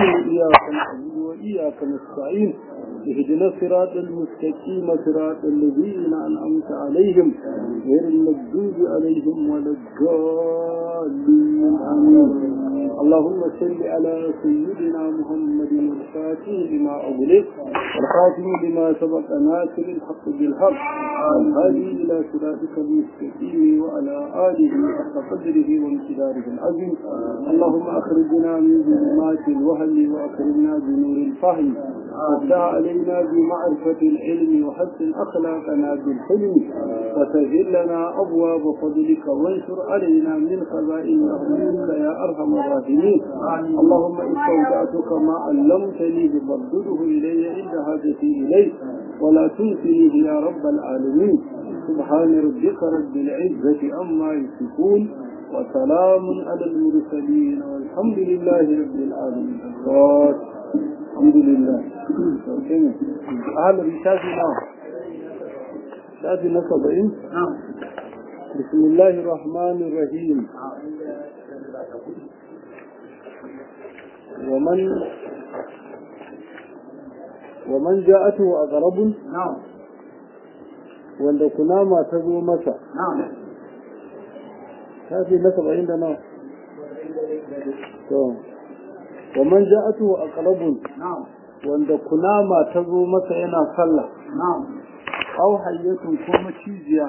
إياك نعبد وإياك نستعين اهدنا الصراط المستقيم صراط الذين أنعمت عليهم غير المغضوب عليهم ولا الضالين آمين. اللهم صل على سيدنا محمد الفاتح لما أغلق والخاتم لما سبق ناصر الحق بالحق والهادي إلى صراطك المستقيم وعلى آله حق قدره وامتداره العظيم. اللهم أخرجنا من ظلمات الوهم وأكرمنا بنور الفهم وافتح علينا بمعرفة العلم وحسن أخلاقنا بالحلم وسهل لنا أبواب فضلك وانشر علينا من خزائن رحمتك يا أرحم الراحمين. اللهم استودعتك ما علمتني فردده إلي عند حاجتي إليه ولا تنسنيه يا رب العالمين. سبحان ربك رب العزة عما يصفون وسلام على المرسلين والحمد لله رب العالمين. الحمد لله. أهل رشادنا شادي نصبين. بسم الله الرحمن الرحيم. ومن جاءته أغرب wanda kunama ta zo masa shafi na 70 to ومن جاءته أقرب wanda kunama ta zo masa yana sallah aw hayyatun ko macijiya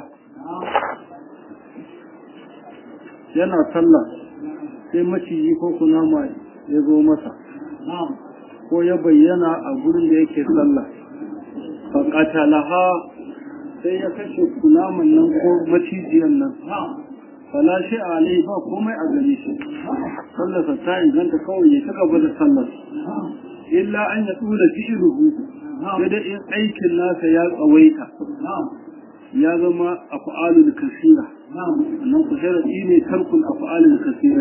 yana sallah sai maciji ko kunama ya zo masa ko ya bayyana a gurin da yake sallah fa qatalaha sai ya kashe kunaman nan ko macijiyan nan fala shi alai ba komai a gare shi sallarsa ta inganta kawai ya gaba da sallar illa an ya tura fi'luhu sai da in aikin nasa ya tsawaita ya zama af'alul kasira nan ku sharadi ne tarkul af'alul kasira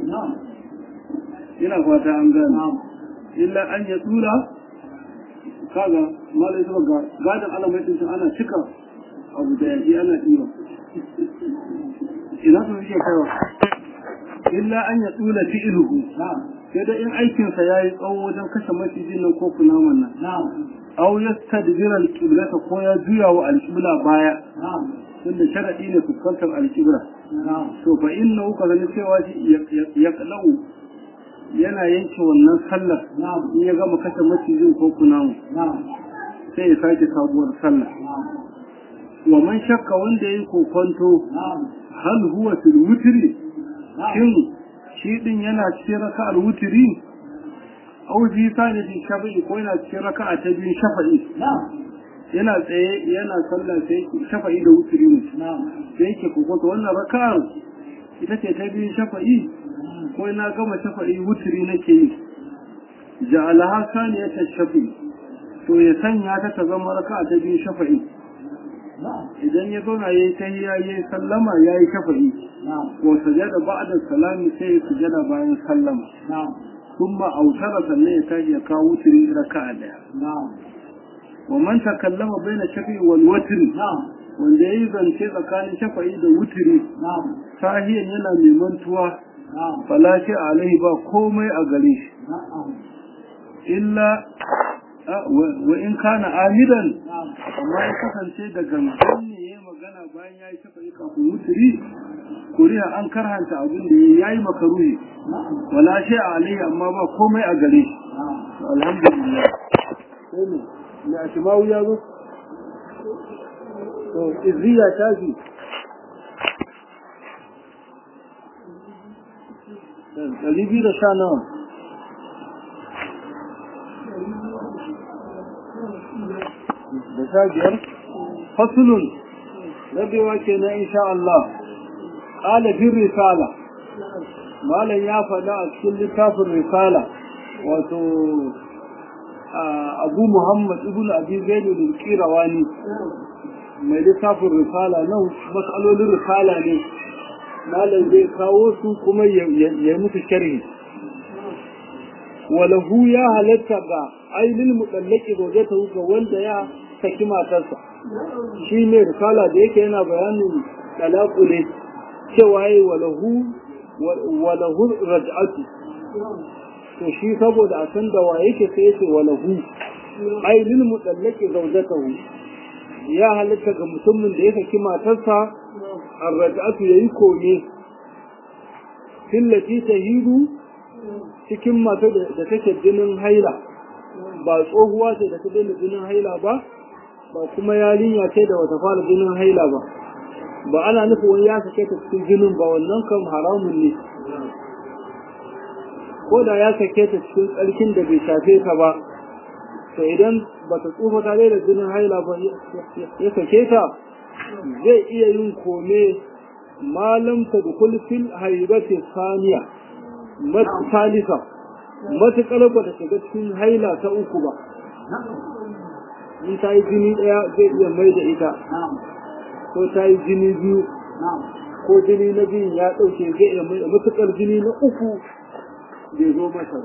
ina fata an gane illa an ya tura kaga malai zuwa ga gadan alamaitin ana cika abu da yaji ana iya ina so yake kaiwa illa an ya tsula fi'luhu sai da in aikin sa yayi tsawo wajen kashe macijin nan ko kunaman nan aw yastadbira al-qiblata ko ya juya wa al-qibla baya tunda sharadi ne fuskantar al-qibla to fa innahu kaza ne cewa shi ya kalau yana yanke wannan sallar in ya gama kashe macijin ko kunaman sai ya sake sabuwar sallah wa man shakka wanda yayi kokonto hal huwa fil witri shin shi din yana cikin raka'ar witri aw ji sani fi shafi'i ko yana cikin raka'a ta biyu shafa'i yana tsaye yana sallah sai shafa'i da witri ne sai yake kokonto wannan raka'ar ita ce ta biyu shafa'i ko ina gama shafa'i witri nake yi ja'alaha saniyata shafi'i to ya sanya ta zama raka'a ta biyu shafa'i idan ya zauna yayi tahiyya yayi sallama yayi shafa'i ko sajada ba'da salami sai sujada bayan sallama kuma autara sannan ya tashi ya kawo wutri raka'a daya wa man takallama baina shafi'i wal witr wanda yayi zance tsakanin shafa'i da wutri sahiyan yana mai mantuwa fala shi alaihi ba komai a gare shi illa wa in kana amidan amma ya kasance da gangan ne yayi magana bayan yayi shafa'i kafin wutri kuriya an karhanta abin da yayi makaruhi wala shay alai amma ba komai a gare shi alhamdulillah sai ne ya shimawu ya zo to izriya tafi dan dalibi da shana da sajiyar fasulun rabewa ke na insha Allah ƙala fi risala malam ya faɗa a cikin littafin risala wato abu muhammad ibn abi zaid al-qirawani mai littafin risala nan mas'alolin risala ne malam zai kawo su kuma ya musu sharhi walahu ya halatta ga ainihin mutallaki gogeta ga wanda ya saki matarsa shi ne risala da yake yana bayanin talaku ne cewa yi walahu raj'atu to shi saboda a san da wa yake sai yace walahu ai lil mutallaqi zawjatahu ya halitta ga mutumin da ya saki matarsa arraja'atu yayi kome fillati tahidu cikin matar da take jinin haila ba tsohuwa ce da ta daina jinin haila ba ba kuma yarinya ce da wata fara jinin haila ba ba ana nufin wani ya sake ta cikin jinin ba wannan kan haramun ne ko da ya sake ta cikin tsarkin da bai shafe ta ba to idan ba ta tsufa ta daina jinin haila ba ya sake ta zai iya yin kome malam ta dukul fil haibati saniya salisa matuƙar ba ta shiga cikin haila ta uku ba in ta yi jini ɗaya zai iya mai da ita ko ta yi jini biyu ko jini na biyun ya ɗauke zai iya mai da matuƙar jini na uku bai zo masa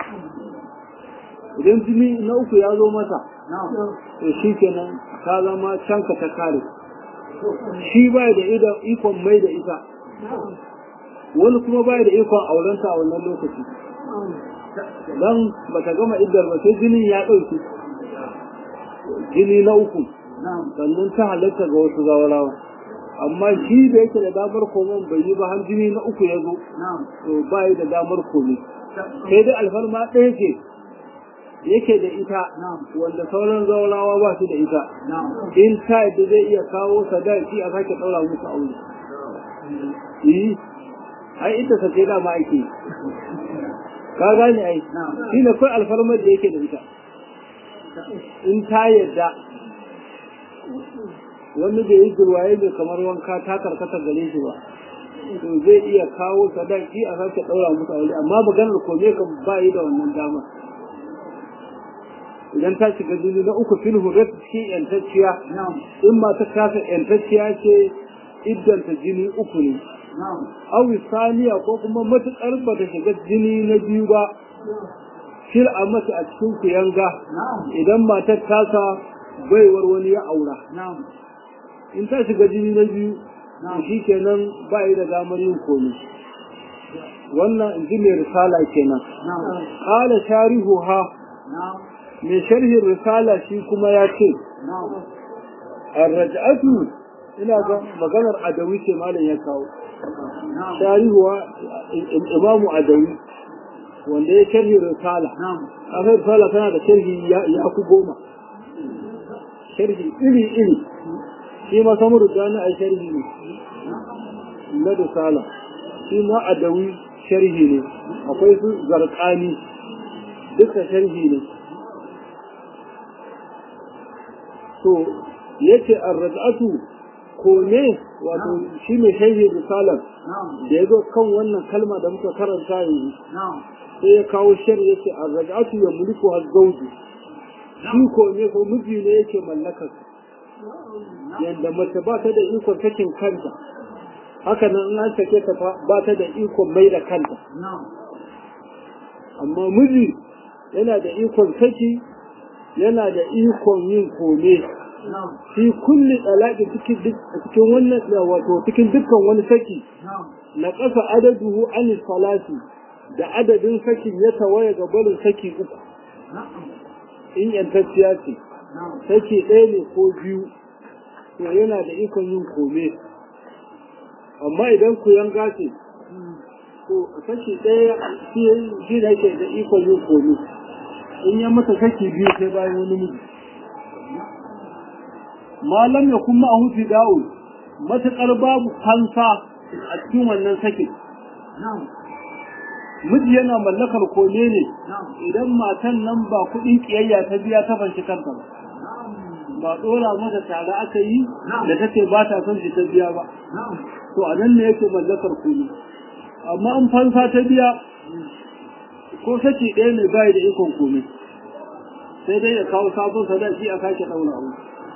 idan jini na uku ya zo masa to shi kenan ta zama canka ta kare shi ba da ikon mai da ita wani kuma ba da ikon aurenta a wannan lokaci don ba ta gama iddar ba sai jinin ya ɗauki jini na uku sannan ta halatta ga wasu zawarawa amma shi da yake da damar komon bai yi ba har jini na uku ya zo to ba yi da damar komi sai dai alfarma ɗaya ce yake da ita wanda sauran zawarawa ba su da ita in ta yadda zai iya kawo sadaki a sake ɗaura musu aure ai ita sace dama ake ka gane ai shi ne kai alfarmar da yake da ita in ta yadda wani da yi durwaye mai kamar wanka ta karkata gare shi ba to zai iya kawo sadaki a sake daura musu aure amma maganar kome kan ba yi da wannan dama idan ta shiga jini na uku fil hurrat cikin yantacciya in ma ta kasa yantacciya ce iddanta jini uku ne awi saniya ko kuma matuƙar ba ta shiga jini na biyu ba fil a mata a cikin kuyanga idan matar tasa baiwar wani ya aura in ta shiga jini na biyu shi kenan ba yi da damar yin komi wannan in ji mai risala kenan ƙala sharihu ha mai sharhin risala shi kuma ya ce arraja'atu ina ga maganar adawi ce malam ya kawo sharihuwa imamu adawi wanda ya sharhi risala kasar risala tana da sharhi ya ku 10 sharhi iri shi ma samu rudani a sharhi ne na risala shi ma adawi sharhi ne akwai su zarqani duka sharhi ne to yace ar-raj'atu kome wato shi ne sharhi risalar da yazo kan wannan kalma da muka karanta yanzu sai ya kawo sharhi yace ar-raj'atu yamliku az-zawj shi kome ko miji ne yake mallakar yanda mace ba ta da ikon sakin kanta haka nan in an sake ta ba ta da ikon mai da kanta amma miji yana da ikon saki yana da ikon yin kome fi kulli dalaqin cikin wannan wato cikin dukkan wani saki na ƙasa adaduhu an salati da adadin sakin ya tawaye ga barin saki uku in yantacciya ce saki ɗaya ne ko biyu to yana da ikon yin kome amma idan ku yanga ce to saki ɗaya shi da yake da ikon yin kome in ya mata saki biyu sai bayan wani miji malam ya kuma a hufi dawo matuƙar babu fansa a cikin wannan sakin miji yana mallakar kome ne idan matan nan ba kuɗin ƙiyayya ta biya ta fanshi kanta ba ba ɗora mata tare aka yi da take ba ta son shi ta biya ba to a nan ne yake mallakar kome amma an fansa ta biya ko saki ɗaya ne bai da ikon kome sai dai ya kawo sabon sadaki a sake ɗaura abu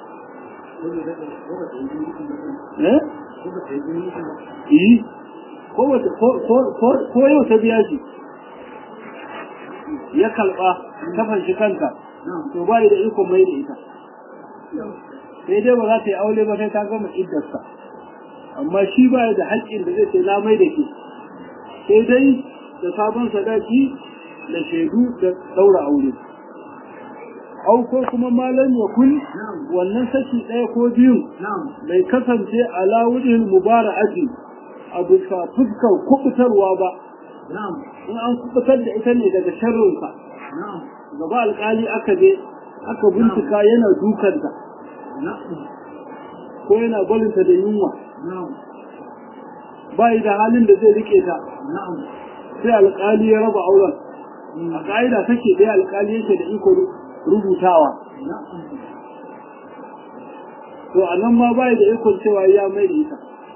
ko yau ta biya shi ya kalba ta fanshi kanta to ba da iko mai da ita sai dai ba za ta yi aure ba sai ta gama iddarsa amma shi ba da haƙƙin da zai ce na mai da ke sai dai da sabon sadaki da shaidu da daura aure au ko kuma malam ya kun wannan saki ɗaya ko biyu bai kasance ala wujhil mubara'ati a bisa fuskar kubutarwa ba in an kubutar da ita ne daga sharrinsa gaba alƙali aka je aka bincika yana dukanta ko yana barinta da yunwa ba da halin da zai rike ta sai alƙali ya raba auren a ƙa'ida take ɗaya alƙali yake da iko rubutawa to a nan ma ba da ikon cewa ya mai da ita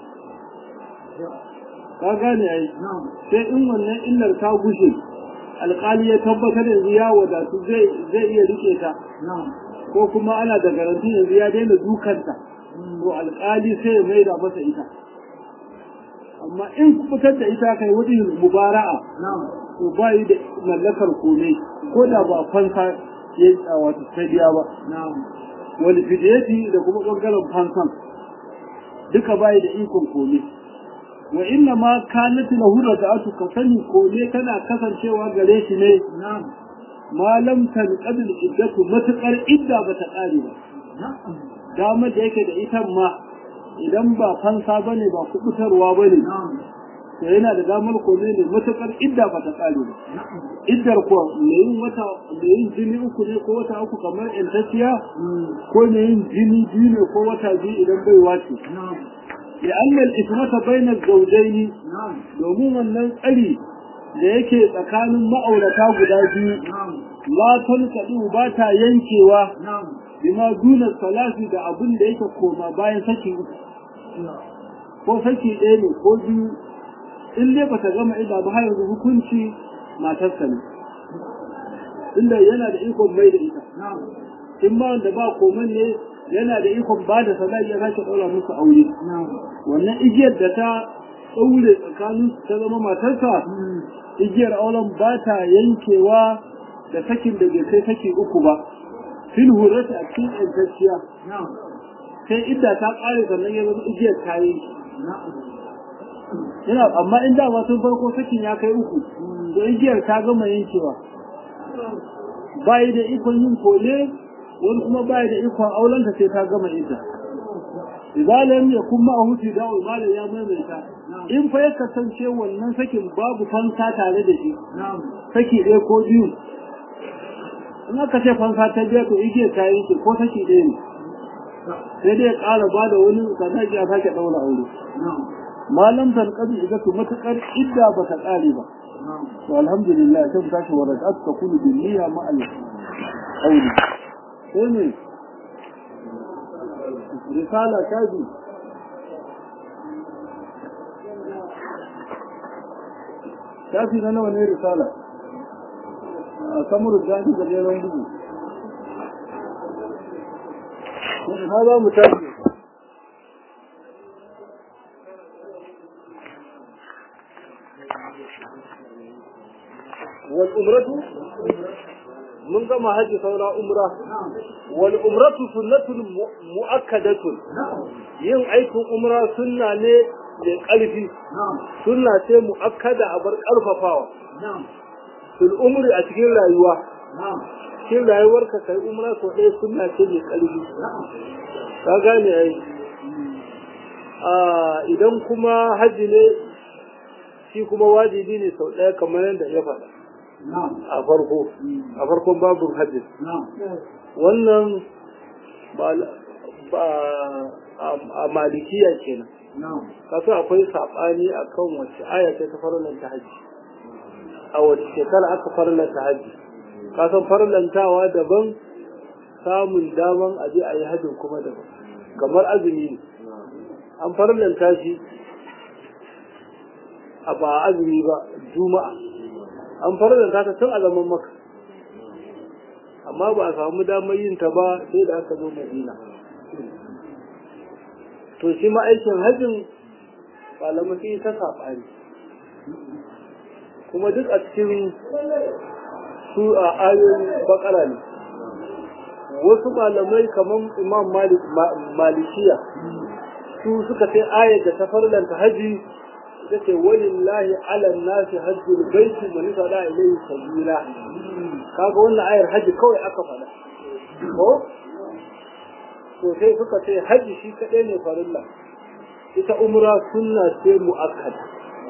ka gane ai sai in wannan illar ta gushe alƙali ya tabbatar yanzu ya wadatu zai iya rike ta ko kuma ana da garanti yanzu ya daina dukanta to alƙali sai ya maida masa ita amma in fitar da ita kai wajen mubara'a to ba yi da mallakar kome ko da ba fansa ya yi wato sadiya ba wani fidiyati da kuma ɓangaren fansan duka ba yi da ikon kome wa inna ma kanat lahu rada'atu ka sani kome tana kasancewa gare shi ne ma lam tanqad al-iddatu matakar idda bata kare ba dama da yake da ita ma idan ba fansa bane ba kubutarwa bane to yana da damar kome ne matakar idda bata kare ba iddar ko ne yin wata ne yin jini uku ne ko wata uku kamar intasiya ko ne yin jini biyu ne ko wata biyu idan bai wace لأن الإثمة بين الزوجين domin wannan tsari da yake tsakanin ma'aurata guda biyu la tanqadi ba ta yankewa bima duna salati da abin da yake koma bayan saki uku ko saki ɗaya ne ko biyu in dai bata gama ida ba har yanzu hukunci matarsa ne inda yana da ikon mai da ita in ba wanda ba koman ne yana da ikon ba da sadaki ya sake ɗaura musu aure wannan igiyar da ta ɗaure tsakanin ta zama matarsa igiyar auren ba ta yankewa da sakin da bai kai saki uku ba fil hurrata a cikin ƴantacciya sai idda ta ƙare sannan ya zama igiyar ta yi yana amma in da tun farko sakin ya kai uku to igiyar ta gama yankewa bayi da ikon yin kole wani kuma baya da ikon aulanta sai ta gama ita idan lam yakun ma'ahu fida'u malan ya maimaita in fa ya kasance wannan sakin babu fansa tare da shi saki ɗaya ko biyu in aka ce fansa ta biya to igiyar ta yi ko saki ɗaya ne sai dai ya ƙara ba da wani sadaki a sake ɗaura aure malam tanqadi idan to matakar idda ba ta ƙare ba to alhamdulillah sai ta shi warakat ta kunu bil niyya ma'al aure ne risala kaji shafi na nawa ne risala a samuru jani da jeron bugu ha za mu tafi wal umratu mun gama haji saura umra wal umratu sunnatun muakkadatun yin aikin umra sunna ne da ƙarfi sunna ce muakkada a bar ƙarfafawa fil umri a cikin rayuwa cikin rayuwar ka kai umra so ɗaya sunna ce mai ƙarfi ka gane ai idan kuma haji ne shi kuma wajibi ne sau ɗaya kamar yadda ya faɗa a farkon babin hajji wannan ba a malikiya kenan kasu akwai saɓani a kan wacce aya ta farlanta hajji a wacce shekara aka farlanta hajji kasan farlantawa daban samun daman aje a yi hajjin kuma daban kamar azumi ne an farlanta shi a ba azumi ba juma'a an farlanta ta tun a zaman maka amma ba a samu damar yin ta ba sai da aka zo madina to shi ma aikin hajjin malamai sai ta saɓani kuma duk a cikin su a ayoyin bakara ne wasu malamai kamar imam malikiya su suka sai ayar da ta farlanta haji ita ce walillahi ala nasi hajjul baiti man sada ilayhi sabila kaga wannan ayar haji kawai aka faɗa ko to sai suka ce haji shi kadai ne farilla ita umra sunna ce muakkada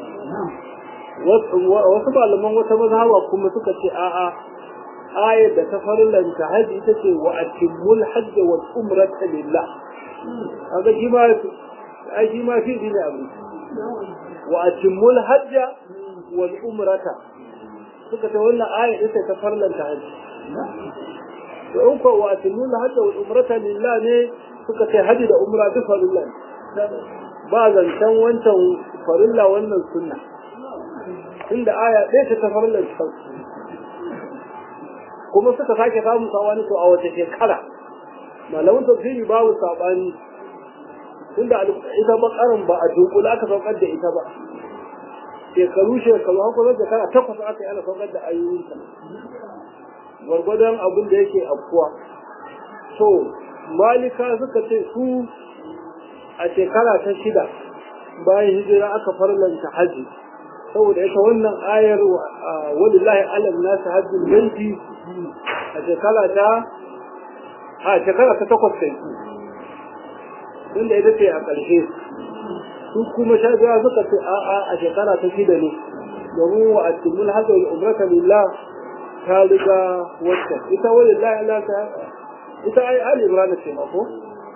wasu malaman wata mazhaba kuma suka ce a'a ayar da ta farillanta haji ita ce wa atimmul hajj wal umrata lillah kaga shi ma fi ne abu wa atimmul hajj wal umrata suka ce wannan ayar ita ta farillanta haji to in ko wa atimmul hajj wal umrata lillah ne suka ce haji da umra duk farilla ba zancen wancan farilla wannan sunna inda aya ɗaya ta farilla kuma suka sake samun sabani to a wace shekara malamin tafsiri babu sabani tunda ita bakaran ba a dunkula aka saukar da ita ba shekaru hakunan da kara takwas aka yi ana saukar da ayoyinta gwargwadon abin da yake afkuwa so malika suka ce su a shekara ta 6 bayan hijira aka farlanta haji saboda ita wannan ayar walillahi alam nasu hajjul baiti a shekara ta 8 kai tunda ita ce a ƙarshe su kuma sha biya suka ce a shekara ta 6 ne domin wa atimul hajji wal umrata lillah ta riga wacce ita walillahi alam ita ai ali imran ce ma ko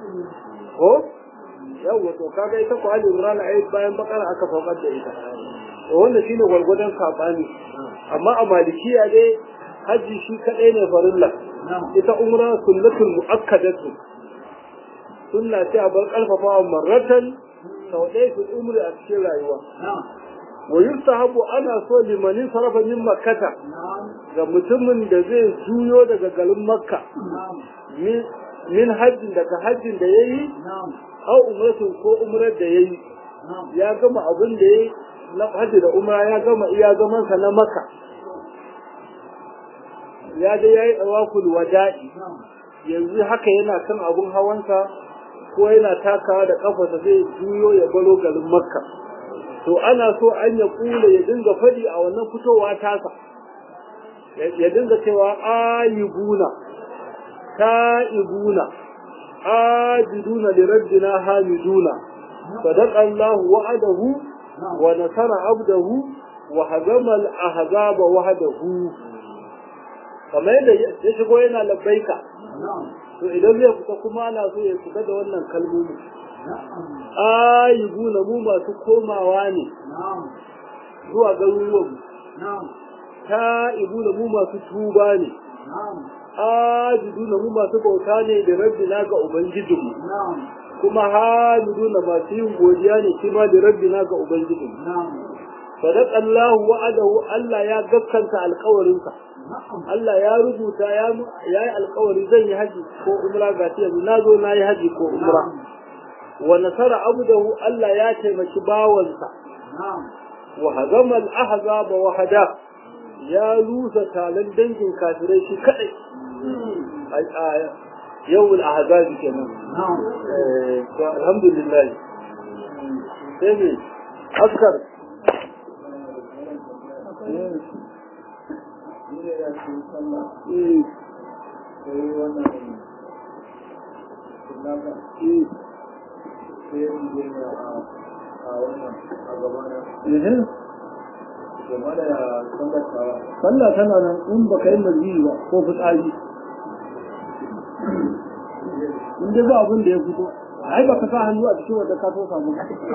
yawa to kaga ita ko ali imran ai bayan bakara aka saukar da ita to wannan shine gwargwadon sabani amma a malikiya dai haji shi kadai ne farilla ita umra sunnatul muakkadatu sunna ce a bar karfafa marratan sau ɗaya fi umri a cikin rayuwa wa yustahabu ana so limanin sarafa min makkata ga mutumin da zai juyo daga garin makka min hajjin daga hajjin da yayi au umratun ko umrar da yayi ya gama abin da yayi na hajji da umra ya gama iya zaman sa na makka ya da yayi tawaful wada'i yanzu haka yana kan abun hawansa ko yana takawa da kafarsa zai juyo ya baro garin makka to ana so an ya kula ya dinga fadi a wannan fitowa tasa ya dinga cewa ayibuna ta'ibuna ajiduna li rabbina hamiduna sadaqa Allahu wa'adahu wa nasara abdahu wa hazama al-ahzaba wahdahu kamar yadda ya shigo yana labbaika to idan zai fita kuma ana so ya fita da wannan kalmomi ayibuna mu masu komawa ne zuwa garuruwan ta'ibuna mu masu tuba ne ajiduna mu masu bauta ne da rabbina ga ubangijinmu kuma hamiduna masu yin godiya ne kima da rabbina ga ubangijinmu sadaqa Allahu wa'adahu Allah ya gaskanta alƙawarinsa Allah ya rubuta ya yi alƙawari zan yi haji ko umra ga ta yanzu nazo na yi haji ko umra wa nasara abdahu Allah ya taimaki bawansa wa hazama al-ahzaba wahada ya rusa talan dangin kafirai shi kadai yau al-ahzab kenan alhamdulillah sai askar sallah tana nan in baka yi mazi ba ko fitsari in dai ba abin da ya fito ai ba ka sa hannu a cikin wanda ka so samu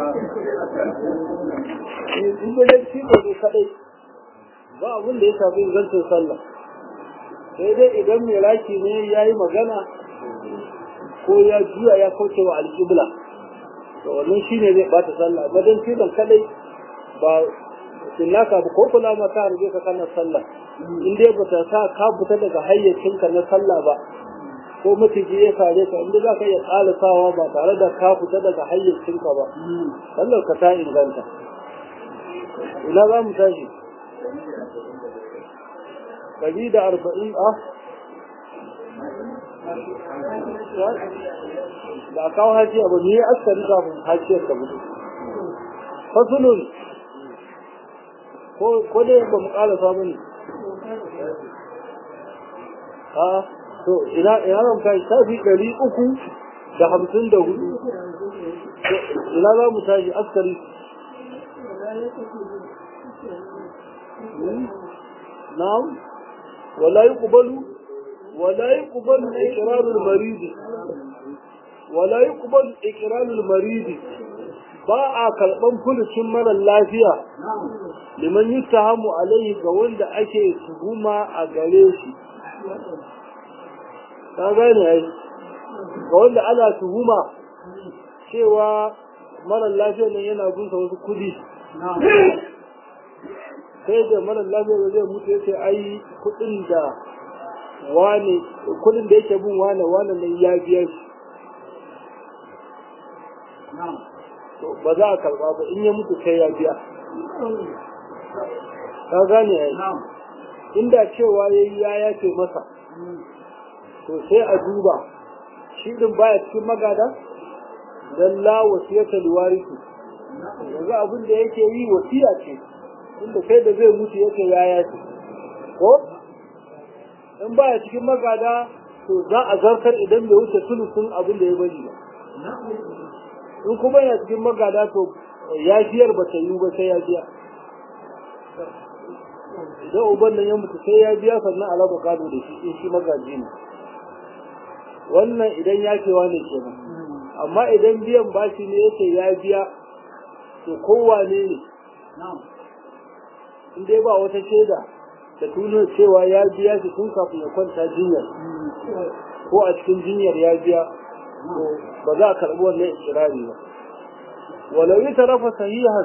in dai shi ne kadai ba abin da ya shafi zancin sallah sai dai idan mai raki ne ya yi magana ko ya juya ya kauce wa alƙibla to wannan shi ne zai bata sallah madan filin kadai ba sunnaka ba ko kula ma ta harbe ka kana sallah in dai ba ta sa ka fita daga hayyacinka na sallah ba ko mutiji ya sare ka inda za ka iya ƙalisawa ba tare da ka fita daga hayyacinka ba sallar ka ta inganta ina za mu tashi 140 da kawo hajiya ba ne askari kafin hajiyar ka mutu fasulun ko dai ba mu ƙara samu ne a to ina zan kai shafi 354 ina za mu tashi askari na'am wala yuqbalu iqrarul marid ba a karban furucin mara lafiya liman yuttahamu alaihi ga wanda ake tuhuma a gare shi ka gane ai ga wanda ana tuhuma cewa mara lafiya nan yana bunsa wasu kudi sai da mara lafiya zai mutu yace ai kudin da yake bin wane nan ya biya shi ba za a karba ba in ya mutu sai ya biya ka gane ai inda cewa yayi ya yace masa to sai a duba shi din baya cikin magada dan la wasiyata liwarisi yanzu abin da yake yi wasiya ce inda sai da zai mutu yake ya yace ko in baya cikin magada to za a zartar idan bai wuce sulusun abin da ya bari ba in kuma yana cikin magada to yafiyar ba ta yi ba sai ya biya idan uban nan ya mutu sai ya biya sannan alaba gado da shi in shi magaji ne wannan idan yakewa ne kenan amma idan biyan bashi ne yake ya biya to kowane ne in dai ba wata shaida da tuno cewa ya biya shi tun kafin ya kwanta jinyar ko a cikin jinyar ya biya ba za a karɓi wannan ikirari ba walau yi tarafa sahihan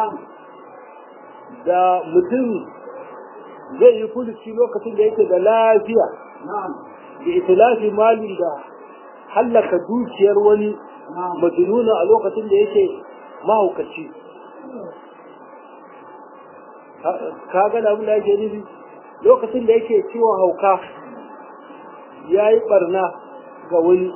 da mutum zai yi fulici lokacin da yake da lafiya da itilafi malin da hallaka dukiyar wani majnuna a lokacin da yake mahaukaci ka ga da abin da yake nufi lokacin da yake ciwon hauka ya yi barna ga wani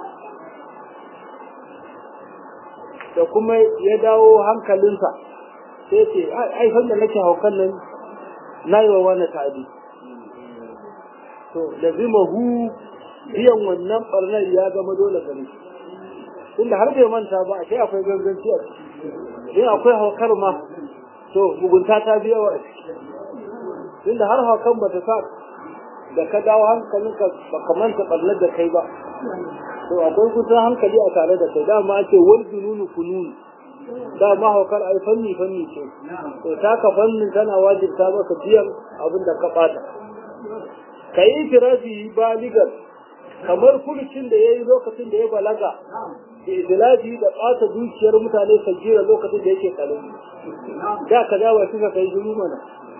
da kuma ya dawo hankalinsa sai ce ai da nake haukan nan na yi wa wani ta'adi to lazimahu biyan wannan barnar ya zama dole gare shi tunda har bai manta ba sai akwai ganganci a ciki in akwai haukar ma to mugunta ta biya wa tunda har haukan ba ta sa da ka dawo hankalinka ba ka manta barnar da kai ba to akwai kusan hankali a tare da kai dama ake wal jununu funun dama haukar ai fanni ce to taka fannin tana wajibta maka biyan abin da ka bata ka yi firafi baligar kamar furucin da ya yi lokacin da ya balaga da idilafi da ɓata dukiyar mutane sajira lokacin da yake kalin da ka dawa suka kai shiru mana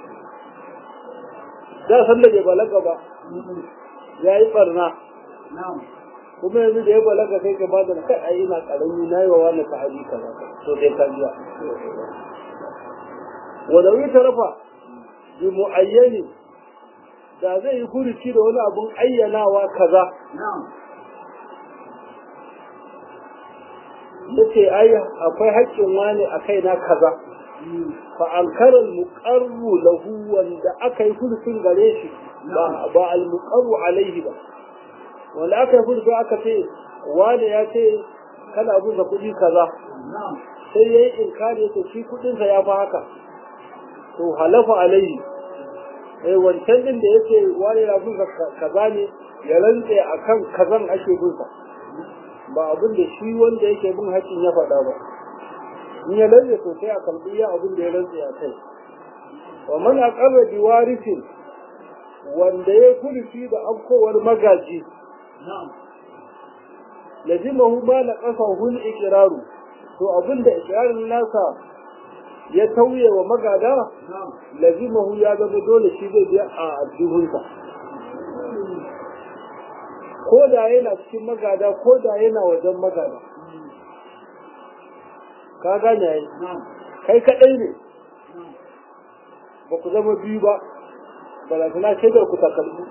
da san da ya balaga ba ya yi barna kuma yanzu da ya balaga kai ka bada kai ai ina karami na yi wa wani sahabi kaza to dai ka biya walau yi tarafa bi mu'ayyani da zai yi furuci da wani abun ayyanawa kaza yace ai akwai haƙƙin wani a kaina kaza fa ankara al-muqarru lahu wanda aka yi furucin gare shi ba al-muqarru alaihi ba wanda aka yi furucin aka ce wani ya ce kana abun da kuɗi kaza sai yayi inkari yace shi kuɗinsa ya fi haka to halafa alaihi wancan din da yake wani na bin kaza ne ya rantse akan kazan ake bin sa ba abin da shi wanda yake bin haƙin ya faɗa ba in ya rantse to sai a kalbi ya abin da ya rantse a kai wa man aqarra bi warithin wanda ya kulfi da afkowar magaji lazimahu ma na qasahu al-iqraru to abin da iqrarin nasa ya tauye wa magada lazimahu ya zama dole shi zai biya a addihunsa ko da yana cikin magada ko da yana wajen magada ka gane yayi kai kadai ne ba ku zama biyu ba balantana sai da ku takalmi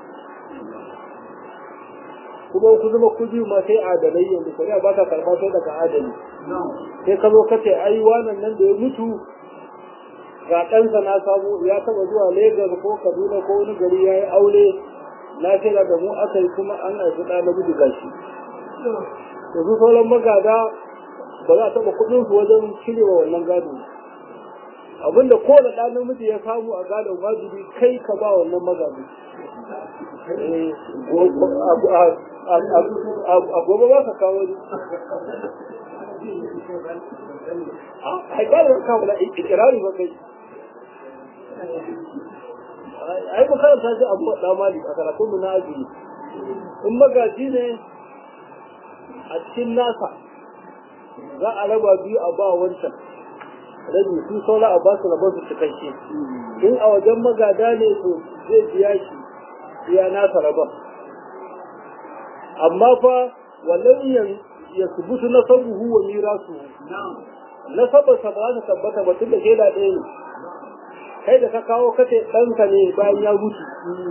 kuma ku zama ku biyu ma sai adalai yanzu shari'a ba ta karba sai daga adali sai ka zo ka ce ai wannan nan da ya mutu ga ɗansa na samu ya taɓa zuwa Lagos ko Kaduna ko wani gari ya yi aure na shaida da mu aka yi kuma an haifi ɗa namiji gashi da su sauran magada ba za a taɓa kuɗinsu wajen cirewa wannan gado abinda kowane ɗan namiji ya samu a gadon wajibi kai ka ba wannan magado a gobe ba ka kawo ne a gadon kawo na ikirari ba kai ai mu karanta shi abu da mali a karatun mu na azumi in magaji ne a cikin nasa za a raba biyu a ba wancan rabi su saura a ba su rabar su cikakke in a wajen magada ne to zai biya shi biya nasa rabar amma fa wallan ya subutu na sabuhu wa mirasu nasabar sa ba ta tabbata ba tunda shaida ɗaya ne kai da ka kawo kace ɗanka ne bayan ya mutu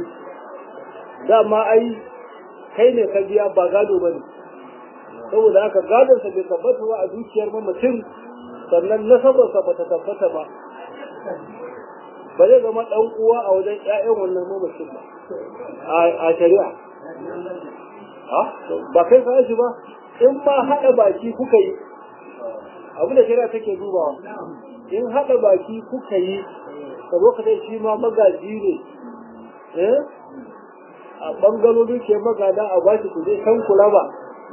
dama ai kai ne ka biya ba gado ba ne saboda haka gadonsa bai tabbata ba a zuciyar mamacin sannan nasabarsa ba ta tabbata ba ba zai zama ɗan uwa a wajen ƴaƴan wannan mamacin ba a shari'a ba kai ka shi ba in ma haɗa baki kuka yi abu da shari'a take dubawa in haɗa baki kuka yi ka zo ka shi ma magaji ne a ɓangarori ke magada a bashi ku zai kan kula ba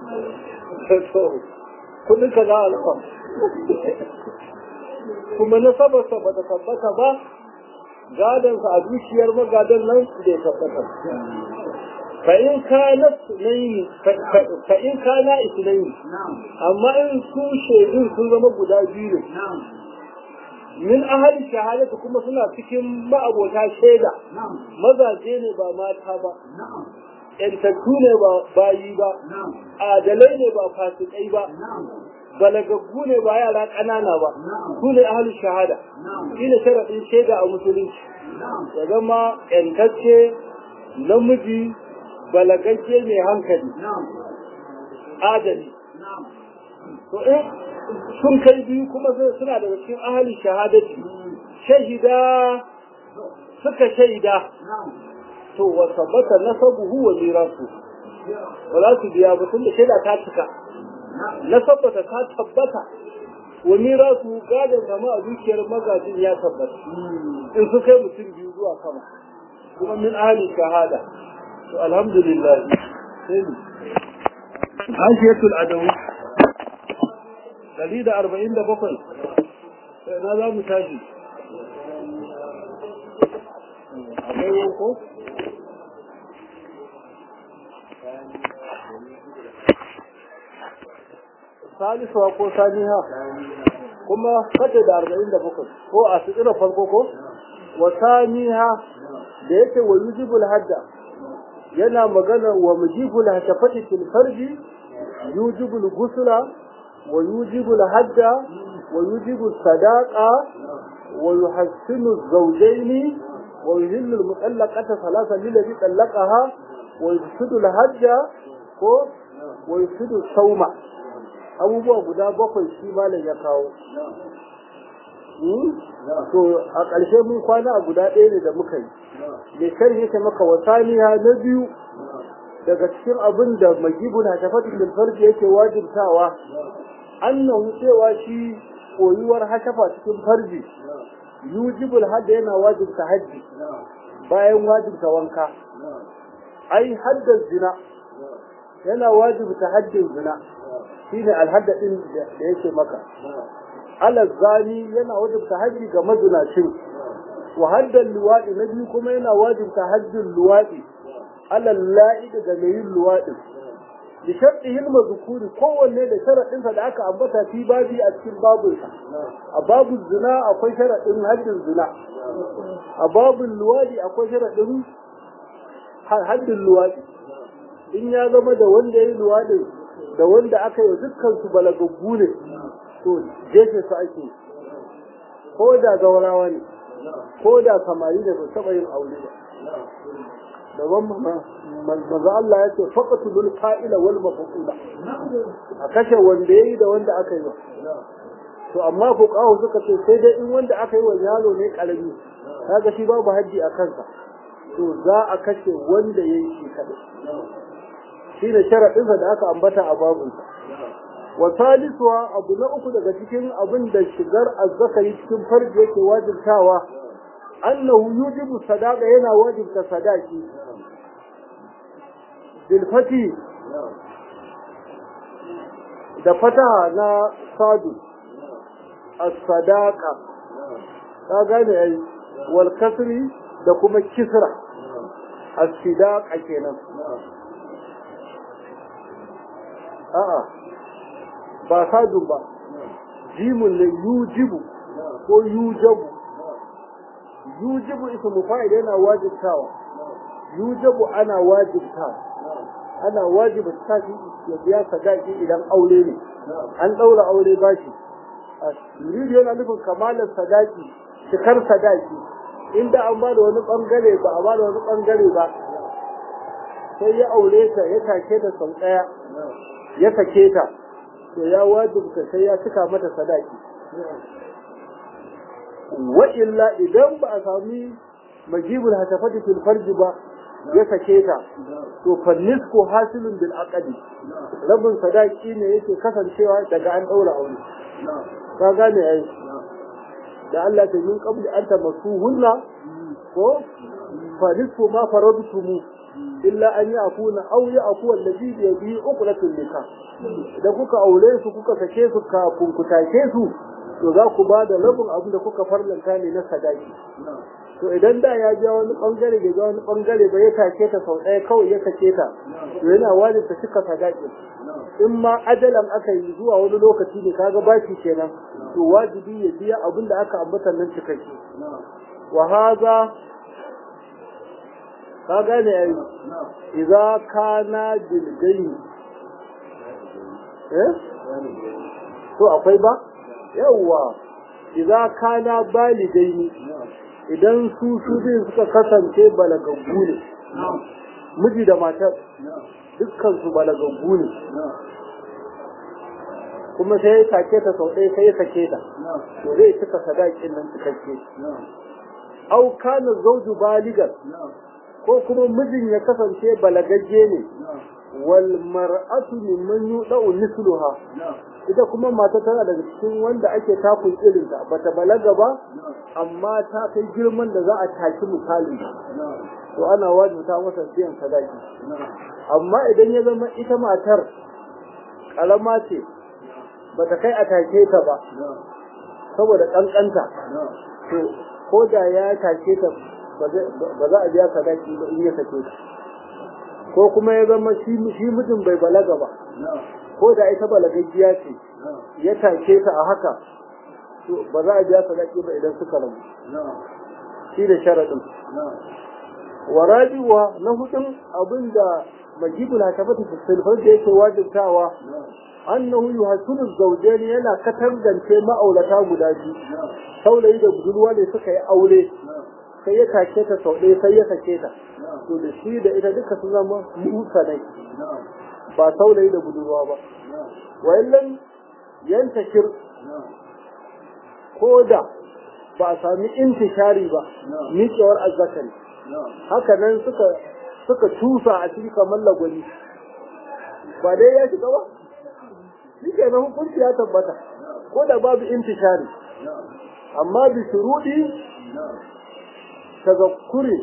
kudin ka za a lafa kuma na sabarsa ba ta tabbata ba gadonsa a dukiyar magadan nan da ya tabbata fa'in kana isnaini amma in su shaidun sun zama guda biyu ne min ahali shahadatu kuma suna cikin ma'abota shaida mazaje ne ba mata ba yantattu ne ba bayi ba adalai ne ba fasikai ba balagaggu ne ba yara ƙanana ba su ne ahali shahada shi ne sharaɗin shaida a musulunci ya zama yantacce namiji balagagge mai hankali adali to in sun kai biyu kuma suna daga cikin ahali shahadati shahida suka shaida to wa sabata nasabuhu wa mirasu ba za su biya ba tun da shaida ta cika nasabata ta tabbata wa mirasu gadon zama a dukiyar magajin ya tabbata in su kai mutum biyu zuwa sama kuma min ahali shahada to alhamdulillah sai ni hashiyatul adawi 147 na za mu tashi akwai wanko salisuwa ko saniha kuma kata da 47 ko a tsira farko ko wa saniha da yake wa yujibul hadda yana magana wa mujibul hashafati fil farji yujibul gusla wa yujibul hadda wa yujibul sadaqa wa yuhassinu az-zawjayn wa yuhillu al-mutallaqata thalathan lilladhi talaqaha wa yufsidu al-hajja ko wa yufsidu sawma abubuwa guda bakwai shi malam ya kawo to a ƙarshe mun kwana a guda ɗaya ne da muka yi da sharhi yake maka wasaniya na biyu daga cikin abin da magibun hashafatin bil farji yake wajibtawa annahu cewa shi koyuwar hashafa cikin farji yujibul hadda yana wajibta haji bayan wajibta wanka ai haddar zina yana wajibta haddin zina shine alhadda din da yake maka alazani yana wajibta haji ga mazunacin wa haddal luwadi na biyu kuma yana wajibta haddin luwadi alal la'id ga mai luwadi bi shartihi al-mazkuri kowanne da sharadin sa da aka ambata fi babi a cikin babun sa a babun zina akwai sharadin haddin zina a babun luwadi akwai sharadin haddin luwadi in ya zama da wanda yayi luwadin da wanda aka yi dukkan su balagaggu ne to jefe su ake ko da gaurawa ne ko da samari da ba taɓa yin aure ba daban manzo Allah ya ce faqatul fa'ila wal maf'ula a kashe wanda yayi da wanda aka yi ba to amma fuqahu suka ce sai dai in wanda aka yi wa yaro ne karami kaga shi babu haji a kansa to za a kashe wanda yayi shi kadai shi ne sharadin da aka ambata a babun wa salisuwa abu na uku daga cikin abin da shigar azzakari cikin farji yake wajibtawa annahu yujibu sadaqa yana wajibta sadaqi bil fati da fataha na sadu as-sadaqa ka gane ai wal kasri da kuma kisra as-sidaqa kenan a'a ba sadu ba jimun ne yujibu ko yujabu yujibu ismu fa'il yana wajibtawa yujabu ana wajibtawa ana wajiba saki ya biya sadaki idan aure ne an daura aure bashi yuridu yana nufin kamalar sadaki cikar sadaki inda an ba da wani bangare ba a ba da wani bangare ba sai ya aure ta ya take ta sau daya ya sake ta to ya wajibta sai ya cika mata sadaki wa illa idan ba a sami majibul hatafati fil farji ba ya sake ta to fannisku hasilun bil aqdi rabin sadaki ne yake kasancewa daga an daura aure ka gane ai da Allah ta yin qabli an tamassuhunna ko fannisku ma faradtum illa an yakuna aw yaku allazi bi yadi uqratul nikah idan kuka aure su kuka sake su ka kunkutake su to za ku ba da rabin abin da kuka farlanta ne na sadaki to idan da ya ja wani bangare da wani bangare ba ya take ta sau ɗaya kawai ya sake ta to yana wajibta cika sadaki in ma ajalan aka yi zuwa wani lokaci ne kaga baki kenan to wajibi ya biya abin da aka ambata nan cikakke wa haza ka gane ai idza kana bil gayn to akwai ba yawa idza kana balidaini idan su din suka kasance balagaggu ne miji da matar dukkan su balagaggu ne kuma sai ya sake ta sau ɗaya sai ya sake ta to zai cika sadakin nan cikakke au kana zawju baligan ko kuma mijin ya kasance balagagge ne wal mar'atu mimman yudau misluha ita kuma mata tana daga cikin wanda ake takun irinta bata balaga ba amma ta kai girman da za a taki misali to ana wajibta masa biyan sadaki amma idan ya zama ita matar kalama ce bata kai a take ta ba saboda kankanta to ko da ya take ta ba za a biya sadaki ba in ya sake ta ko kuma ya zama shi mutum bai balaga ba ko da ita balagaggiya ce ya take ta a haka to ba za a biya sadaki ba idan suka rabu shi da sharadin warajiwa na hudun abinda majibul hatafati sulfar da yake wajibtawa annahu yuhasinu zawjayn yana katangance ma'aurata guda biyu saurayi da budurwa ne suka yi aure sai ya take ta sau ɗaya sai ya sake ta to da shi da ita duka sun zama musanai ba saurayi da budurwa ba wayannan yantakir ko da ba a sami intishari ba miƙewar azzakari haka nan suka tusa a cikin kamar lagwani ba dai ya shiga ba shi ke na hukunci ya tabbata ko da babu intishari amma bi shuruɗi tazakkuri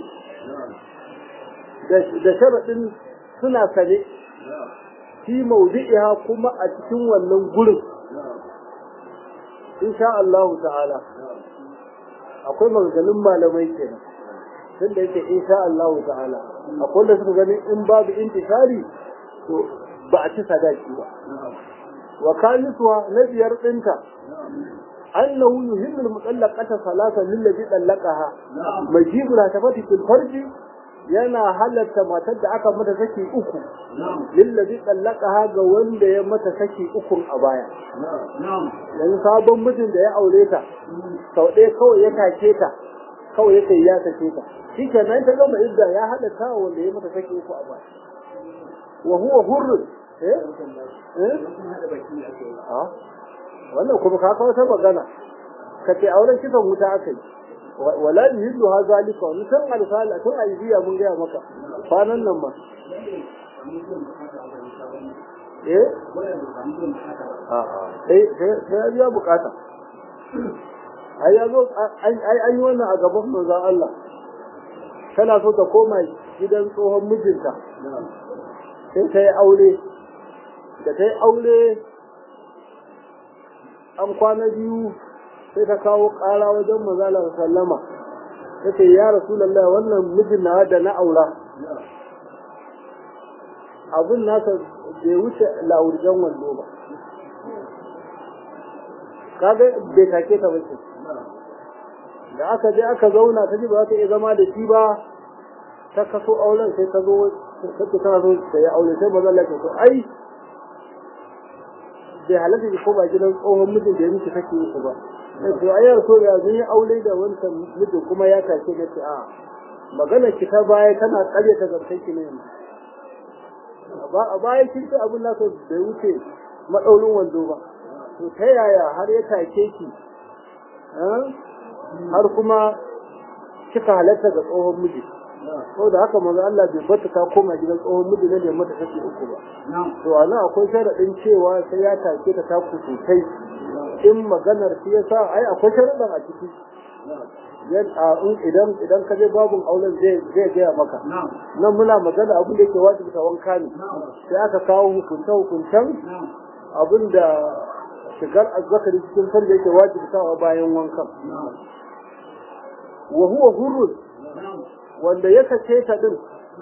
da sharaɗin suna sane fi maudi'iha kuma a cikin wannan gurin insha Allah ta'ala akwai maganganun malamai kenan tunda yake insha Allah ta'ala akwai da suka gani in babu intishari to ba a ci sadaki ba wa kalisuwa na biyar dinta annahu yuhillu al-mutallaqata salatan lillazi talaqaha majibul hatafati fil farji yana halatta matar da aka mata saki uku lillazi talaqaha ga wanda ya mata saki uku a baya yanzu sabon mijin da ya aure ta sau ɗaya kawai ya take ta kawai yake ya sake ta shikenan ta gama idda ya halatta wanda ya mata saki uku a baya wa huwa hurr wannan kuma ka kawo ta magana ka ce auren kisan wuta aka yi wala yuhillu ha zalika wani san alfala tun aibiya mun gaya maka kwanan nan ma sai ya bukata ai ya zo ai wannan a gaban manzon Allah tana so ta koma gidan tsohon mijinta sai ta yi aure da ta yi aure an kwana biyu sai ta kawo ƙara wajen manzala sallama ta ce ya rasulallah wannan mijin na da na aura abin nasa bai wuce la'urjan wando ba kaga bai take ta bace da aka je aka zauna ta ji ba za ta iya zama da shi ba ta kaso auren sai ta zo ta zo ta yi aure sai manzala ta so ai bai halatta ki koma gidan tsohon mijin da ya miki kake yi ba to ayar so ya zai aure da wancan mijin kuma ya tace da ta magana ki ta baya tana kare ta garkai ki ne a baya kin ce abun nasa bai wuce madaurin wando ba to ta yaya har ya take ki har kuma kika halatta ga tsohon miji ko da haka manzo Allah bai bata ta koma gidan tsohon miji ne da mata take uku ba to ana akwai sharadin cewa sai ya take ta ta kusutai in maganar shi yasa ai akwai sharadan a ciki idan ka je babun auren zai gaya maka nan muna magana abin da yake wajibi ta wanka ne sai aka kawo hukuntan abin da shigar azzakari cikin farji yake wajibi ta bayan wankan wa huwa hurrun wanda ya kace ta din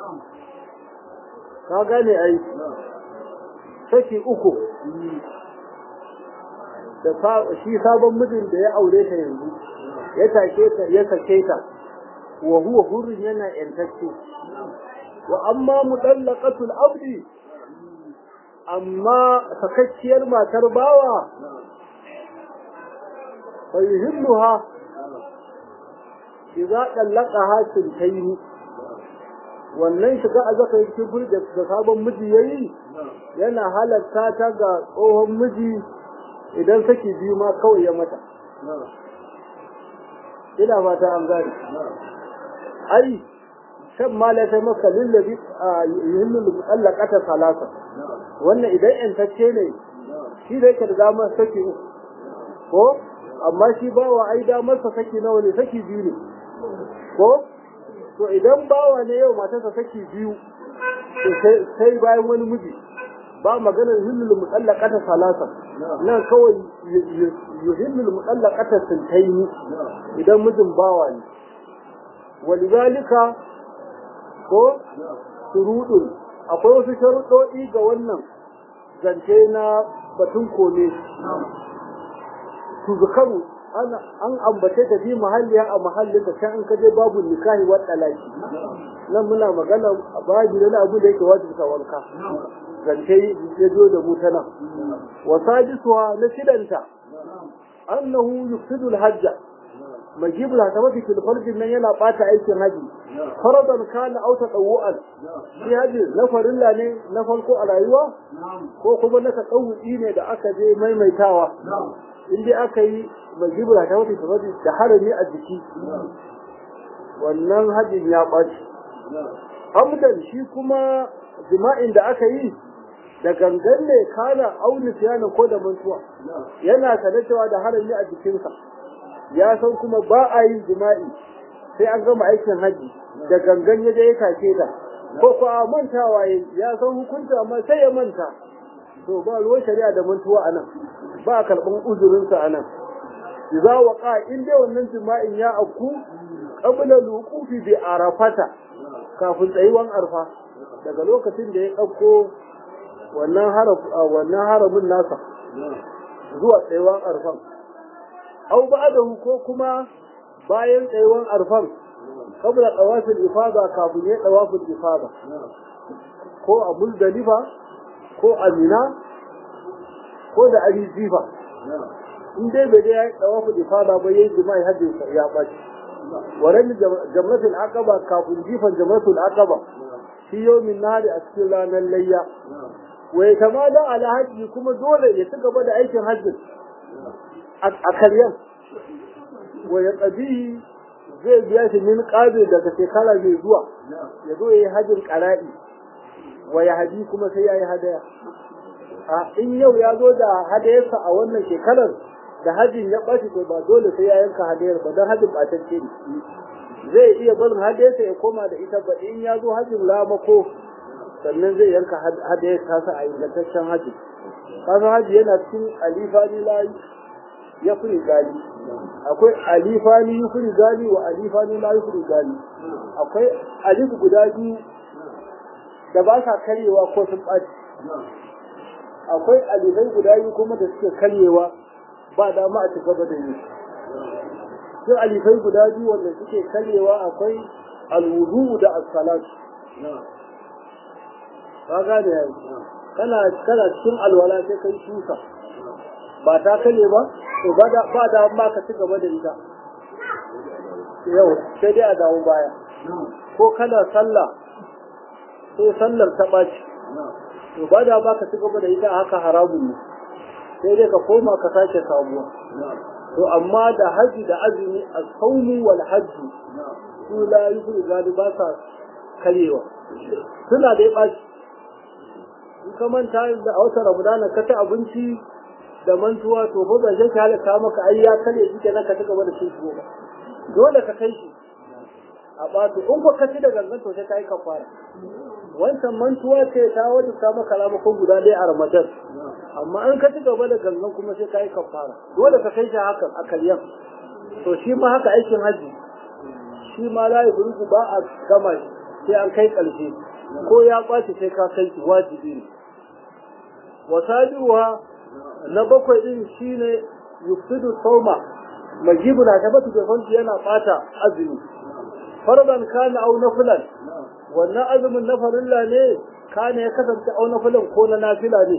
ka gane ai saki uku da shi sabon mijin da ya aure ta yanzu ya take ta ya kace ta wa huwa hurrun yana yantacce wa amma mudallaqatul abdi amma sakacciyar matar bawa fa yuhilluha idza dallaqaha sintayn wannan shiga azaka yake guri da sabon miji yayi yana halatta ta ga tsohon miji idan saki biyu ma kawai ya mata ina fata an gane ai shan mala sai maka lillabi yuhillu mutallaqata salasa wannan idan intacce ne shi da yake da damar saki uku ko amma shi bawa ai damar sa saki nawa ne saki biyu ne ko to idan bawa ne yau matarsa saki biyu sai bayan wani miji ba maganar yuhillu mutallaqata salasa nan kawai yuhillu mutallaqata sintayn idan mijin bawa ne walidalika ko shurudun akwai wasu sharuɗoɗi ga wannan zance na batun kome su zukaru an ambace ta fi mahalliya a mahallin da kan kaje babu nikahi wa talaki nan muna magana a babu da abu da yake wajibi ta wanka zance ya zo da mu tana wa sadisuha na shidanta annahu yufsidu al-hajja majibul hakamati fil farjin nan yana bata aikin haji faradan kana aw tadawu'an shi haji na farilla ne na farko a rayuwa ko kuma na tadawu'i ne da aka je maimaitawa inda aka yi majibul hakamati fil farjin da harami a jiki wannan hajin ya baci amdan shi kuma jima'in da aka yi da gangan ne kana auni siyana ko da mantuwa yana sanatawa da harami a jikinsa ya san kuma ba a yin jima'i sai an gama aikin haji da gangan ya je ya take ta ko ko a mantawa ya san hukunta amma sai ya manta to ba ruwan shari'a da mantuwa anan ba karban uzurin sa anan idza waqa in dai wannan jima'in ya afku qabla luqufi bi arafata kafin tsayuwan arfa daga lokacin da ya dauko wannan haramin nasa zuwa tsayuwan arfan au ba'dahu ko kuma bayan tsayuwan arfan kabla tawafil ifada kafin ya tawafil ifada ko a muzdalifa ko a mina ko da arizifa in dai bai ya tawafil ifada ba yayin jima'i hajjin sa ya baci waran jamratul aqaba kafin jifan jamratul aqaba shi yawmin nahari a cikin ranar layya wai kama da ala hajji kuma dole ya ci gaba da aikin hajji a karyan wa ya tsabi zai biya shi min qabil daga shekara mai zuwa ya zo yayi hajjin qara'i wa ya haji kuma sai yayi hadaya in yau ya zo da hadayarsa a wannan shekarar da hajjin ya ɓaci to ba dole sai ya yanka hadayar ba don hajjin ɓatacce ne zai iya barin hadayarsa ya koma da ita ba in ya zo hajjin lamako sannan zai yanka hadayar tasa a ingantaccen hajji kasan hajji yana cikin alifani layi ya fi gali akwai alifani ya fi gali wa alifani layi fi gali akwai alifu guda biyu da ba sa karyewa ko sun ɓaci akwai alifai guda biyu kuma da suke karyewa ba dama a cika ba da yi sun alifai guda biyu wanda suke karyewa akwai alwudu da as-salat ka gane yayi kana cikin alwala sai kai tusa ba ta kare ba to ba da ma ka ci gaba da ita yau sai dai a dawo baya ko kana sallah sai sallar ta ɓaci to ba da ba ka ci gaba da ita haka haramun ne sai dai ka koma ka sake sabuwa to amma da haji da azumi as-sawmu wal hajji su la yuzu gadi ba sa karewa suna da ɓaci in ka manta da a wata ramadana ka ci abinci da mantuwa to ko ban ka halaka maka ai ya kare shi kenan ka ci gaba da cin tuwo ba dole ka kai shi a ɓato in ko ka ci da gangan to sai ka yi kafara wancan mantuwa ce ta wajen ta maka ramakon guda ɗaya a ramadan amma an ka ci gaba da gangan kuma sai ka yi kafara dole ka kai shi hakan a kalyan to shi ma haka aikin haji shi ma la yi burgu ba a gama sai an kai ƙarshe ko ya ɓaci sai ka kai shi wajibi ne wasabiwa na bakwai din shine yufsidu sawma majibu na tabbatu da fanti yana ɓata azumi farban kana au nafilan wannan azumin na farilla ne kana ya kasance au nafilan ko na nafila ne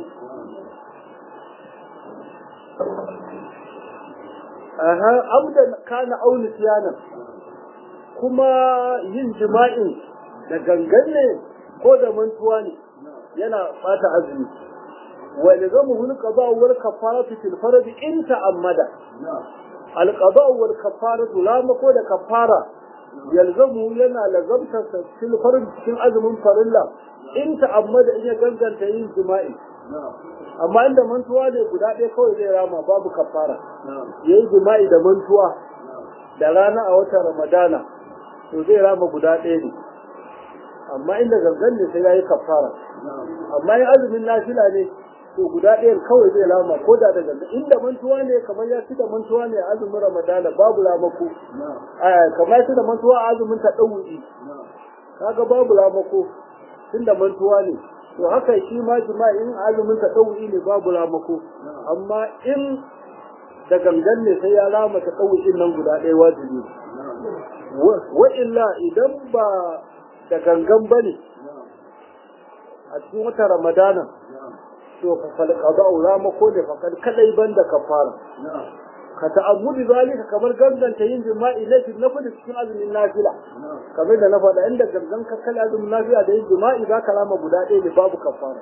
abdan kana au nisyanan kuma yin jima'in da gangan ne ko da mantuwa ne yana bata azumi wa lazamuhu al-qada' wal kafaratu fil fard in ta'ammada al-qada' wal kafaratu la ko da kafara yalzamu yana lazamta fil fard cikin azumin farilla in ta'ammada in ya ganganta yin jima'i amma inda mantuwa ne guda ɗaya kawai zai rama babu kafara yayi jima'i da mantuwa da rana a watan ramadana to zai rama guda ɗaya ne amma inda gangan ne sai yayi kafara amma in azumin nafila ne to guda ɗayan kawai zai rama ko da gangan inda mantuwa ne kamar ya ci da mantuwa ne a azumin ramadana babu ramako kamar ya ci da mantuwa a azumin tadawu'i kaga babu ramako tunda mantuwa ne to haka shi ma jima'i in azumin tadawu'i ne babu ramako amma in da gangan ne sai ya rama tadawu'in nan guda ɗaya wajibi wa illa idan ba da gangan bane a cikin wata ramadana to fa falqada ulama ko ne fa kadai banda kafara ka ta'ammudi zalika kamar ganganta yin jima'i na fudi cikin azumin nafila kamar da na faɗa inda gangan ka kala azumin nafila da yin jima'i za ka rama guda ɗaya ne babu kafara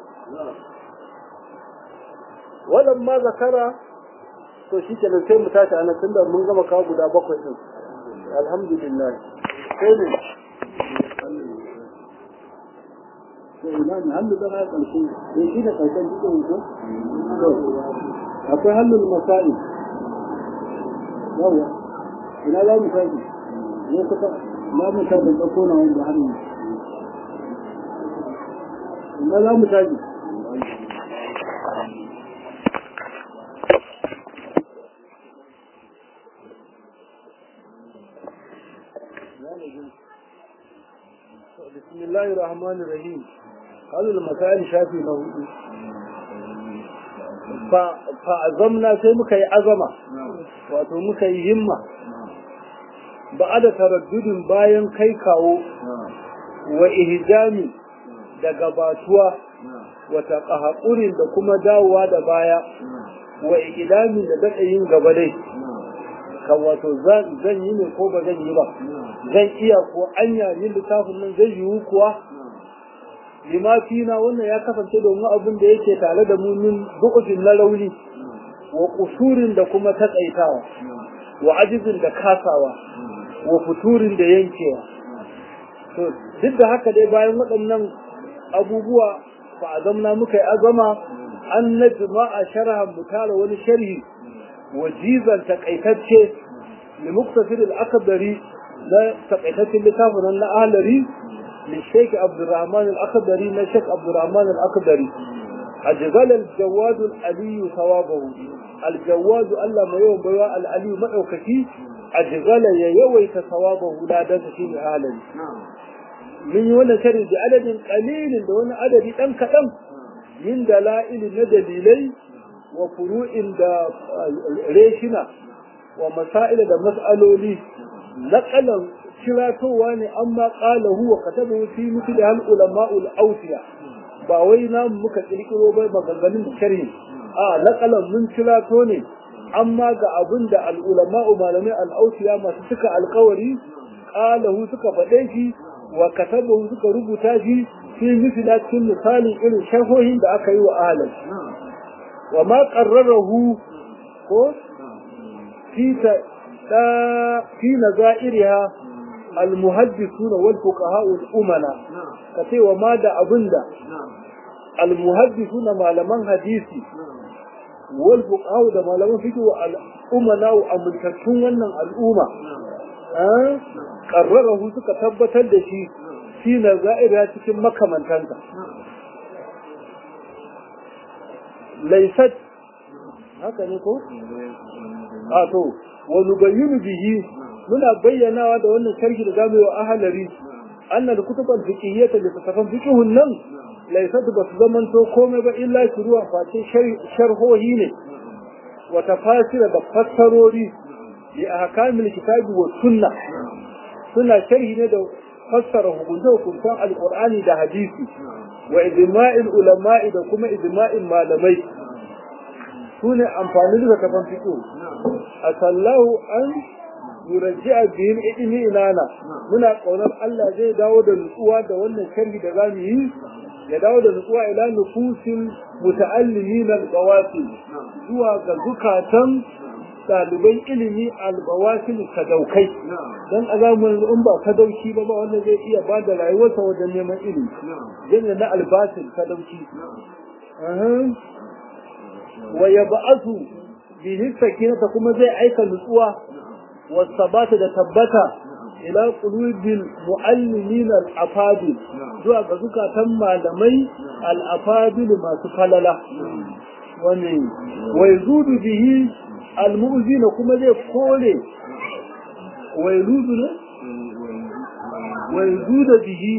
wannan ma zakara to shi kenan sai mu tashi anan tunda mun gama kawo guda bakwai din alhamdulillah sai ne ina ne hannu da na ƙarshe da shi da ƙarshen cikin ko akwai hannun masai yawa ina za mu tafi ne kuka za mu tafi da ɗauko na wanda hannu ina za mu tafi بسم الله الرحمن الرحيم هذا المسائل شافي موضوع فعظمنا sai muka yi azama wato muka yi himma ba'ada taraddudin bayan kai kawo wa ihjami da gabatuwa wa taqahurin da kuma dawowa da baya wa iqlamin da dadayin gaba dai kan wato zan yi ne ko ba zan yi ba zan iya ko anya yin littafin nan zai yiwu kuwa lima fina wannan ya kasance domin abin da yake tare da mu min buƙutin na rauni wa qusurin da kuma taƙaitawa wa ajizin da kasawa wa futurin da yankewa. To duk da haka dai bayan waɗannan abubuwa fa azamna muka yi azama an najma a sharhan mutala wani sharhi wajizan takaitacce li muktasir al-akbari da takaitaccen littafin na ahlari li Sheikh Abdurrahman al-Akhdari na Sheikh Abdurrahman al-Akhdari ajzal al-jawad al-ali thawabahu al-jawad Allah mai yawan baiwa al-ali madaukaki ajzala ya yawaita thawabahu la da shi ahlari min yi wannan sharhi da adadin qalilin da wani adadi dan kadan min dala'il na dalilai wa furu'in da reshina wa masail da mas'aloli naqalan kiratowa ne amma qala huwa katabu fi mithli hal ulama'ul awsiya ba wai namu muka kirkiro bai maganganun da sharhi naqalan mun kirato ne amma ga abinda al ulama'u malamai al awsiya masu suka alƙawari qalahu suka faɗe shi wa katabu suka rubuta shi fi misla cikin misalin irin sharhohin da aka yi wa ahlal wa ma qarrarahu ko fi nazairiha al-muhaddithuna wal fuqaha wal umana kace wa ma da abinda al-muhaddithuna malaman hadisi wal fuqaha da malaman fiqh wal umana wa amintattun wannan al'umma qarrarahu suka tabbatar da shi fi nazairiha cikin makamantanta laysat haka ne ko to wa nubayyinu bihi muna bayyanawa da wannan sharhi da zamu yi wa ahlari annal kutubal fiqhiyyah da tafan fiqhun nan laysat basu zaman to komai ba illa shuruwa face sharhohi ne wa tafasir da fassarori bi ahkamil kitabi wa sunnah suna sharhi ne da fassara hukunce-hukuncen alqur'ani da hadisi wa ijma'il ulama'i da kuma ijma'in malamai sune amfani da tafan fiqh asallahu an yurji'a bihin ilmi ilana muna kaunar Allah zai dawo da nutsuwa da wannan sharhi da zamu yi ya dawo da nutsuwa ila nufusil muta'allimin al-bawasil zuwa ga zukatan ɗaliban ilimi al-bawasil sadaukai dan azamun in ba sadauki ba wanda zai iya ba da rayuwarsa wajen neman ilimi yana na albasil sadauki wa yab'athu bihi sakinata kuma zai aika nutsuwa wasabata da tabbata ila qulubil muallimin al-afadil zuwa ga zukatan malamai al-afadil masu falala wannan wa yazudu bihi al-mu'zina kuma zai kore wa yazudu ne wa yazudu bihi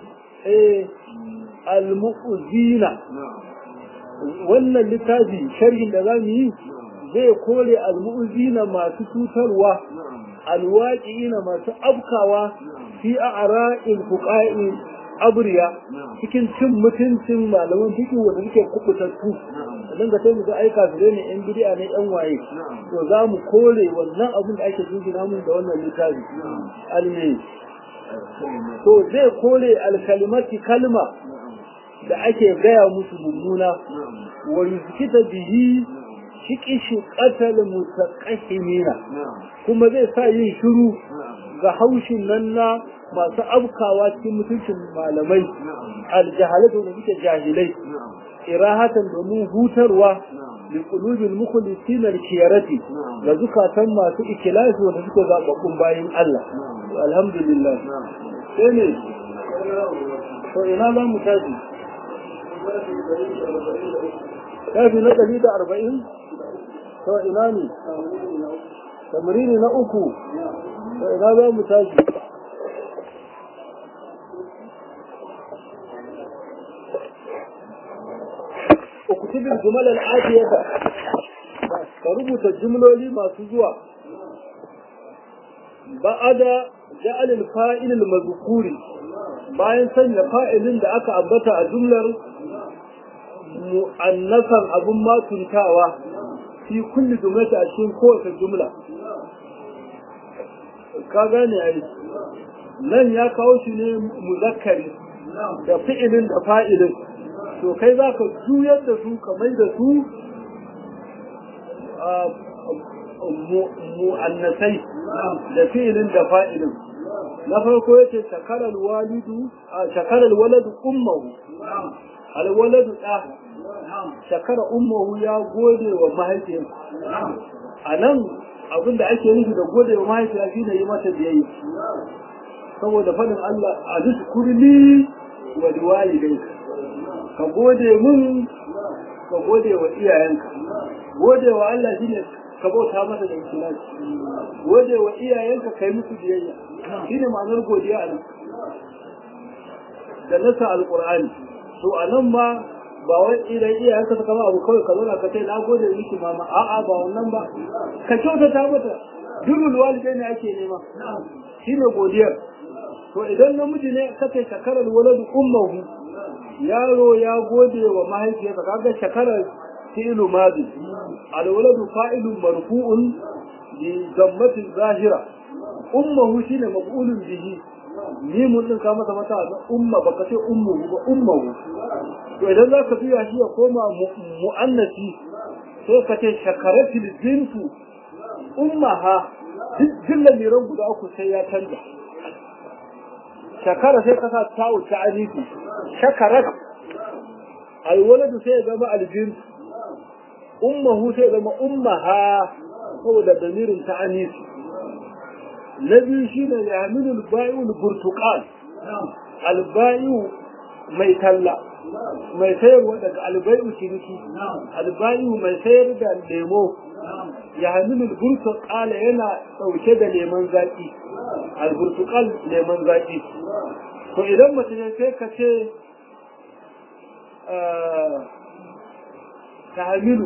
al-mu'zina wannan littafi sharhin da zamu yi zai kore al-mu'zina masu tutarwa al-waqi'ina masu abkawa fi a'ra'il fuqa'i abriya cikin cin mutuncin malaman fiqh wanda suke kubutattu dan ga sai mu ga aika su ne yan bid'a ne yan waye to za mu kore wannan abin da ake jingina mun da wannan littafi almi to zai kore al-kalimati kalma da ake gaya musu mummuna wa yuzkita bihi shiƙi ƙatal mutaqahhimina kuma zai sa yin shiru ga haushin nan na masu abkawa cikin mutuncin malamai aljahalatu da suke jahilai irahatan domin hutarwa li qulubil mukhlisina al-khiyarati ga zukatan masu ikhlasi wanda suke zababbun bayin Allah alhamdulillah sai ne to ina za mu tafi kafi na 140 to ina ne tamarini na uku to ina za mu tashi ukutubin jumalar atiyata ka rubuta jumloli masu zuwa ba'ada ja'alil fa'ilil mazkuri bayan sanya fa'ilin da aka ambata a jumlar mu'annasan abun matuntawa fi kulli jumlati a cikin kowace jumla ka gane ai nan ya kawo shi ne muzakkari da fi'ilin da fa'ilin to kai za ka juyar da su ka mai da su mu'annasai da fi'ilin da fa'ilin. Na farko yace shakaral waladu ummuhu, alwaladu da shakara ummuhu ya gode wa mahaifiyarsa. Anan abinda ake nufi da gode wa mahaifiya shine yi mata biyayya, saboda fadin Allah azkurli wa liwalidayka, ka gode mun ka gode wa iyayenka. Gode wa Allah shine ka bauta masa da ikhlasi, gode wa iyayenka kai musu biyayya, shine ma'anar godiya a nan da nasa alqur'ani. To anan ma ba wai idan iyayenka suka ma abu kawai ka zauna ka ce na gode miki mama, a'a ba wannan ba, ka kyautata mata. Durul walidaini ake nema, shine godiyar. To idan namiji ne kace shakarar waladu ummuhu, yaro ya gode wa mahaifiyarsa, kaga shakarar fi'lu madi, alwaladu fa'ilun marfu'un bi dammatin zahira, ummuhu shine maf'ulun bihi, ni mun din ka masa mata umma baka ce ummuhu ba ummuhu. to idan za ka biya shi ya koma mu'annasi sai ka ce shakaratil bintu ummaha, jillan miran guda uku sai ya canza. shakara sai ka sa ta'u ta'anifi, shakarat alwaladu sai ya zama aljin, ummuhu sai ya zama ummaha saboda damirin ta'anifi. na biyu shine yaminul bai'ul burtuqal, albai'u mai talla mai sayarwa daga albai'u ciniki, albai'u mai sayar da lemo, yaminul burtuqal yana dauke da lemon zaki, alburtuqal lemon zaki. to idan mace ne sai ka ce tahmilu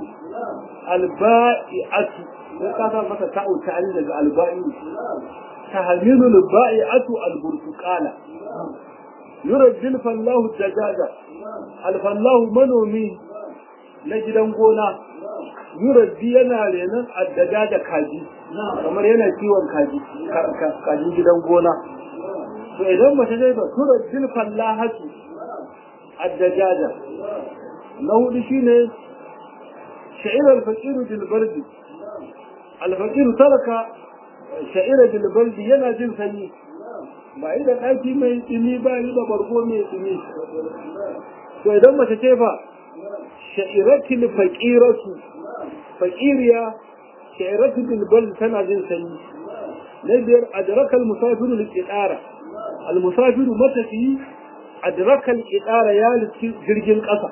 albai'atu, sai ka sa maka ta'u ta'ali daga albai'u, tahmilu albai'atu alburtuqala. yurajjil fallahu dajaja, alfallahu manomi na gidan gona, yurajji yana renon addajaja kaji, kamar yana kiwon kaji gidan gona. to idan mace zai ba turajjil fallahatu addajaja. na hudu shine sha'ir al-faqiru bil bardi, al-faqiru taraka sha'ira bil bardi, yana jin sanyi ba yi da ɗaki mai tsimi ba yi da bargo mai tsimi. to idan mace ce fa sha'iratul faqiratu, faqiriya sha'iratul bil bardi tana jin sanyi. na biyar adrakal musafiru liqidara, al musafiru matafi adrakal qidara ya liki jirgin ƙasa,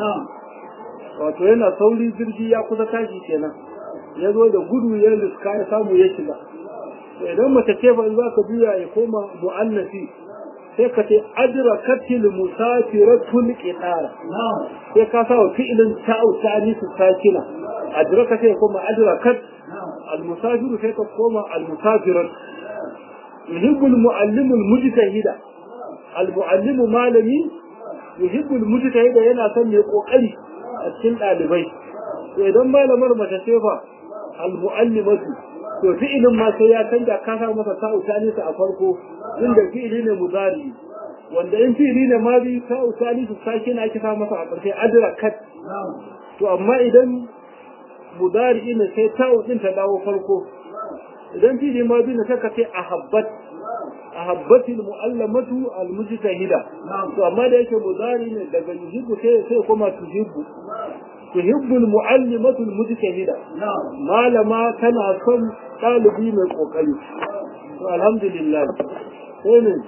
wato yana sauri jirgi ya kusa tashi kenan, ya zo da gudu ya liska ya samu ya shiga. idan mace ce ba za ka biya ya koma mu'annasi sai ka ce adrakatil musafiratul qidara, sai ka sa wa fi'ilin ta'u ta'anisu sakina, adraka sai koma adrakat, al musafiru sai ka koma al musafirat. yuhibbul muallimul mujtahida, al muallimu malami, yuhibbul mujtahida yana son mai kokari a cikin dalibai. to idan malamar mace ce fa al muallimatu, to fi'ilin ma sai ya canja, ka sa masa ta'u ta'anisu a farko, inda fi'ili ne mudari, wanda in fi'ili ne madi ta'u ta'anisu sakina ake sa masa a ƙarshe adrakat. to amma idan mudari ne sai ta'u din ta dawo farko. idan fi'ili madi ne sai ka ce ahabbat, ahabbatil muallamatu almujtahida. to amma da yake mudari ne daga yuhibbu sai kuma tuhibbu, tuhibbul muallimatu almujtahida, malama tana son ɗalibi mai kokari. to alhamdulillah sai ne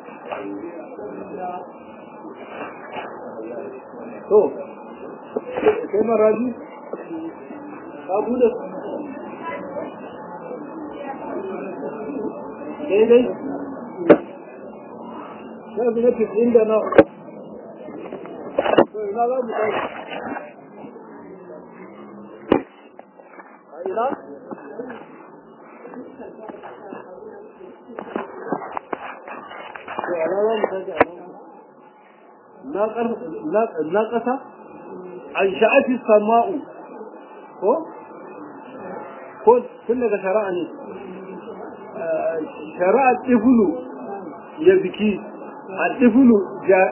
to kai maraji ka bude dai sai da nake inda na to ina za mu kai ina na ƙasa an sha'afi sama'u ko tun daga shari'a ne, shari'a tifulu ya biki a tifulu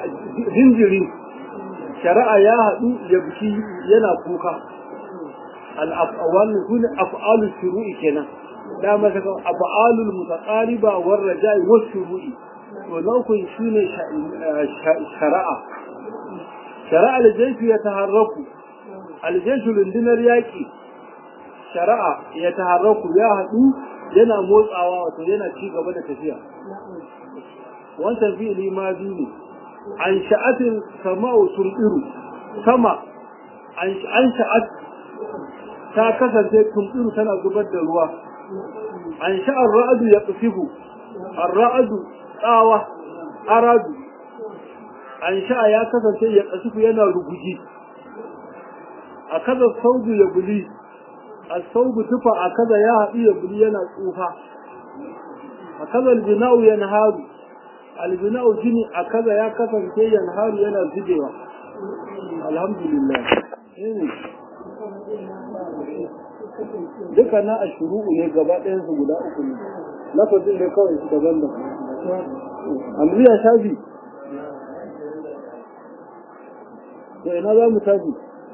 jinjiri, shari'a ya haɗu ya biki yana kuka. al-af'al sune af'alul shuru'i kenan da ma kaga af'alul mutaqariba war raja'i was shuru'i to lokacin shine shari'a al-jaysh yataharraku al-jaysh lindinar yaki shari'a yataharraku ya hadu yana motsawa wato yana ci gaba da tafiya wannan fi'ili ma ne an sha'atin sama'u tumdiru sama an sha'at ta kasance tumdiru tana zubar da ruwa an sha'ar ra'adu ya qasifu ar-ra'adu tsawa aradu an sha'a ya kasance ya qasifu yana ruguji akaza saudu ya buli as-saudu tufa akaza ya hadi ya buli yana tsufa akaza al-bina'u yanharu al-bina'u jini akaza ya kasance yanharu yana zubewa alhamdulillah duka na ashru'u ne gaba ɗayan su guda uku ne lafazin ne kawai su daban da alwiya shafi to ina za mu tafi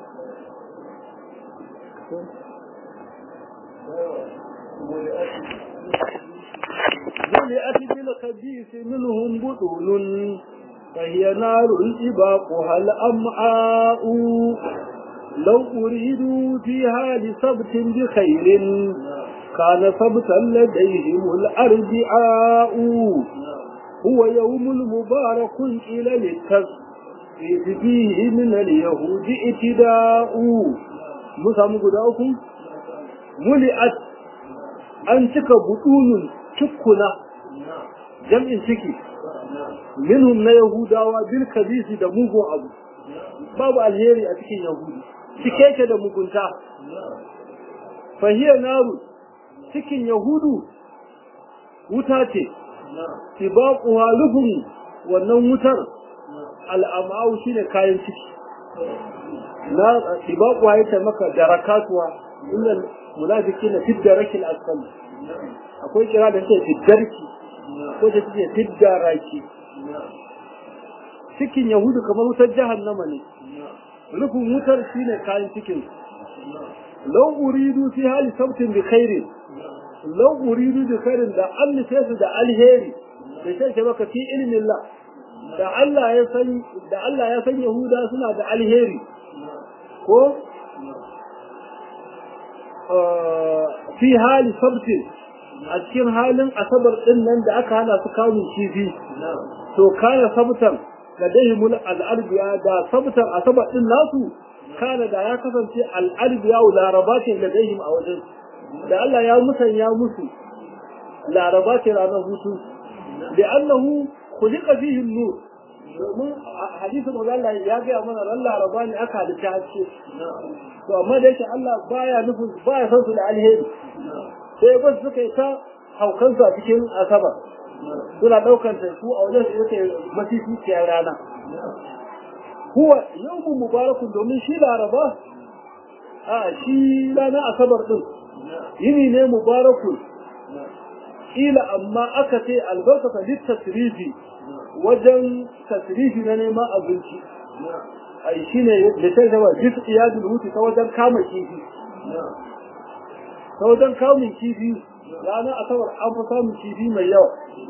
ملئت بالخبيث منهم بطون فهي نار إباقها الأمعاء لو أريدوا فيها لسبت بخير كان سبتا لديهم الأربعاء هو يوم المبارك إلى للتسفيد فيه من اليهود اتداء مسام قداؤكم ملئت أنتك بطون تكنا جمع سكي منهم لا يهودا وبال كبيس دموغو أبو باب الهيري أتكي يهودي سكيك دموغنتا فهي نار سكي يهودو وتاتي سباقها لهم والنومتر الأمعاو شين كاين سكي سباقها يتمكى دركاتها إلا المنافقين في الدرك الأسفل akwai kira da take fiddarki ko da take fiddaraki cikin yahudu kamar wutar jahannama ne rufin wutar shine kayan cikin law uridu fi hali sautin bi khairin law uridu bi khairin da Allah sai su da alheri da sai baka fi ilmin Allah da Allah ya san yahuda suna da alheri ko fi hali sautin a cikin halin asabar din nan da aka hana su kamun kifi to kana sabtan da dahimul al'arbiya da sabtan asabar din nasu kana da ya kasance al'arbiya larabatin da dahim a wajen da Allah ya musanya musu larabatin ranar hutu da annahu khuliqa fihi an-nur domin hadisin Allah ya ga mana ran laraba ne aka halitta haske to amma da yake Allah baya nufin baya son su da alheri sai ba su kai ta haukansu a cikin asaba suna daukar ta su a wajen su yake masifiyar rana huwa yawmun mubarakun domin shi laraba shi rana asabar din yini ne mubarakun ila amma aka ce albarkata littasrifi wajen tasrifi na neman abinci ai shine da sai da jis iyadul huti ta wajen kama kifi ta wajen kamun kifi ranar asabar an fi samun kifi mai yawa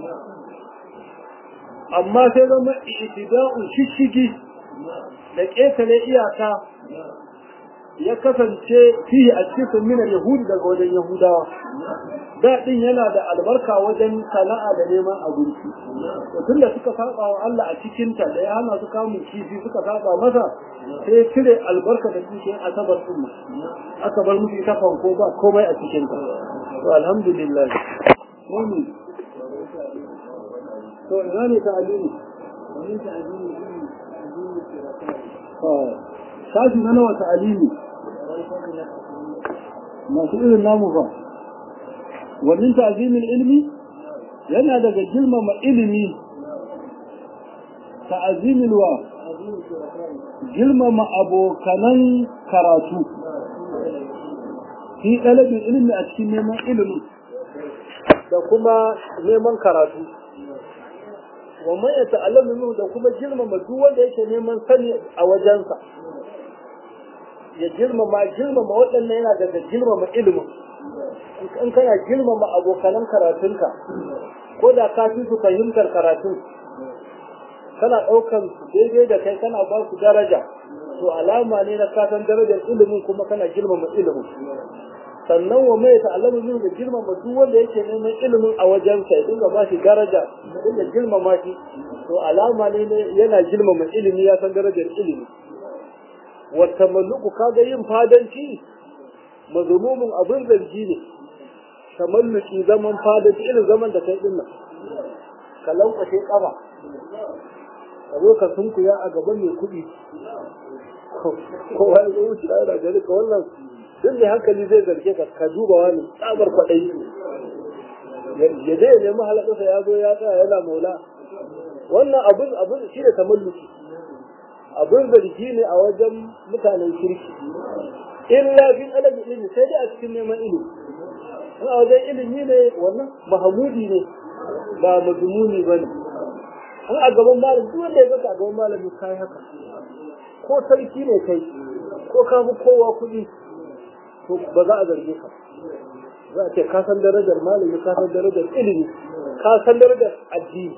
amma sai zama itida'un shishigi da ƙetare iyaka ya kasance fiye a cikin minar yahudi daga wajen yahudawa daɗin yana da albarka wajen sana'a da neman abinci tun da suka saba wa Allah a cikinta da ya hana su kamun kifi suka saba masa sai cire albarka da cikin asabar ɗin aka bar musu ita fanko ba komai a cikinta to alhamdulillah to ina ne ta'alimi shafi na nawa ta'alimi masu irin namu ba wannan ta'zimin ilmi yana daga girmama ilimi ta'zimin wa girmama abokanan karatu fi ɗalibin ilimi a cikin neman ilimi da kuma neman karatu wa man yata'allamu da kuma girmama duk wanda yake neman sani a wajensa ya girmama waɗannan yana daga girmama ilimin. In kana girmama abokanan karatunka ko da ka fi su fahimtar karatun kana ɗaukan su daidai da kai kana ba su daraja to alama ne na kasan darajar ilimin kuma kana girmama ilimin. Sannan wa mai ta'allamu min da girmama duk wanda yake neman ilimin a wajen sa ya dinga ba shi daraja ya dinga girmama shi to alama ne yana girmama ilimi ya san darajar ilimi. Wa tamalluku kaga yin fadanci mazmumun abin zargi ne. Tamalluki zaman fadanci irin zaman da kai din nan ka lankwashe kafa ka zo ka sunkuya a gaban mai kuɗi kowa ya zo wuce da gari ka wannan duk da hankali zai zarge ka duba wani tsabar kwaɗayi ya zai nemi halakarsa ya zo ya tsaya yana maula wannan abin shi da tamalluki abin zargi ne a wajen mutanen kirki illa fin alaji ilimi sai dai a cikin neman ilimi in a wajen ilimi ne wannan mahamudi ne ba mazmuni ba ne in a gaban malam duk wanda ya zaka a gaban malami kai haka ko sarki ne kai ko ka fi kowa kuɗi to ba za a zarge ka za a ce ka san darajar malami ka san darajar ilimi ka san darajar addini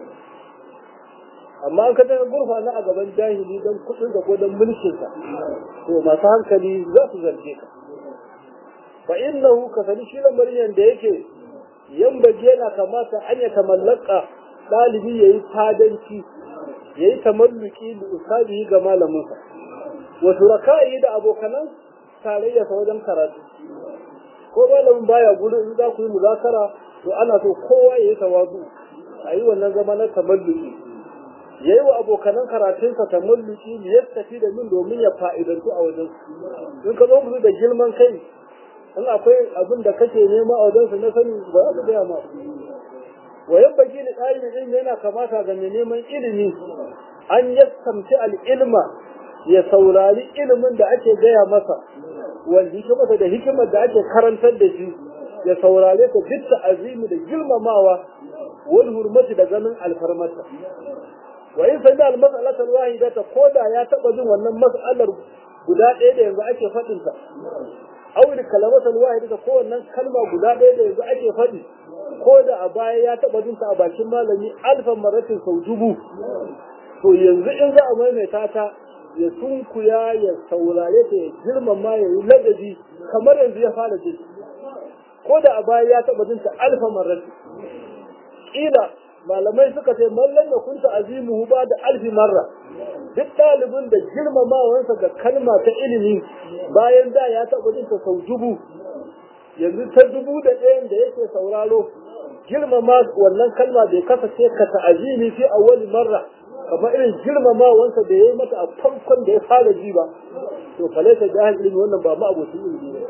amma an ka daga gurfa na a gaban jahili don kuɗin da ko don mulkinsa to masu hankali za su zarge ka fa innahu ka sani shi lamarin da yake yambaji yana kamata an ya tamallaka ɗalibi ya yi fadanci ya yi tamalluki da usabihi ga malaminsa wato raka'i da abokanan tarayya ta wajen karatu ko malamin baya gudu in za ku yi muzakara to ana so kowa ya yi tawazu a yi wannan zama na tamalluki ya yi wa abokanan karatunsa tamalluki ya tafi da min domin ya fa'idantu a wajen in ka zo musu da girman kai in akwai abin da kake nema a wajen su na sani ba za su gaya ma wayan baki da ɗalibin ilimi yana kamata ga mai neman ilimi an yassamci al'ilma ya saurari ilimin da ake gaya masa wal hikimata da hikimar da ake karantar da shi ya saurare ta bitta azimi da girmamawa wal hurmati da ganin alfarmata wa in sami al-mas'alata al-wahidata koda ya taba jin wannan mas'alar guda ɗaya da yanzu ake faɗin ta aw da kalamatul wahidata ko wannan kalma guda ɗaya da yanzu ake faɗi ko da a baya ya taba jin ta a bakin malami alfan maratin sau dubu to yanzu in za a maimaita ta ya sunkuya ya saurare ta ya girmama ya yi ladabi kamar yanzu ya fara jin ko da a baya ya taba jin ta alfan maratin kila malamai suka ce mallan da kunta azimuhu ba da alfi marra duk ɗalibin da girmamawansa ga kalma ta ilimi bayan da ya taɓa jin ta sau dubu yanzu ta 1000 da yake sauraro girmama wannan kalma bai kasance ka ta'azimi fi awwali marra kamar irin girmamawansa da yayi mata a farkon da ya fara ji ba to falaita jahil ilimi wannan ba ma abocin ilimi ne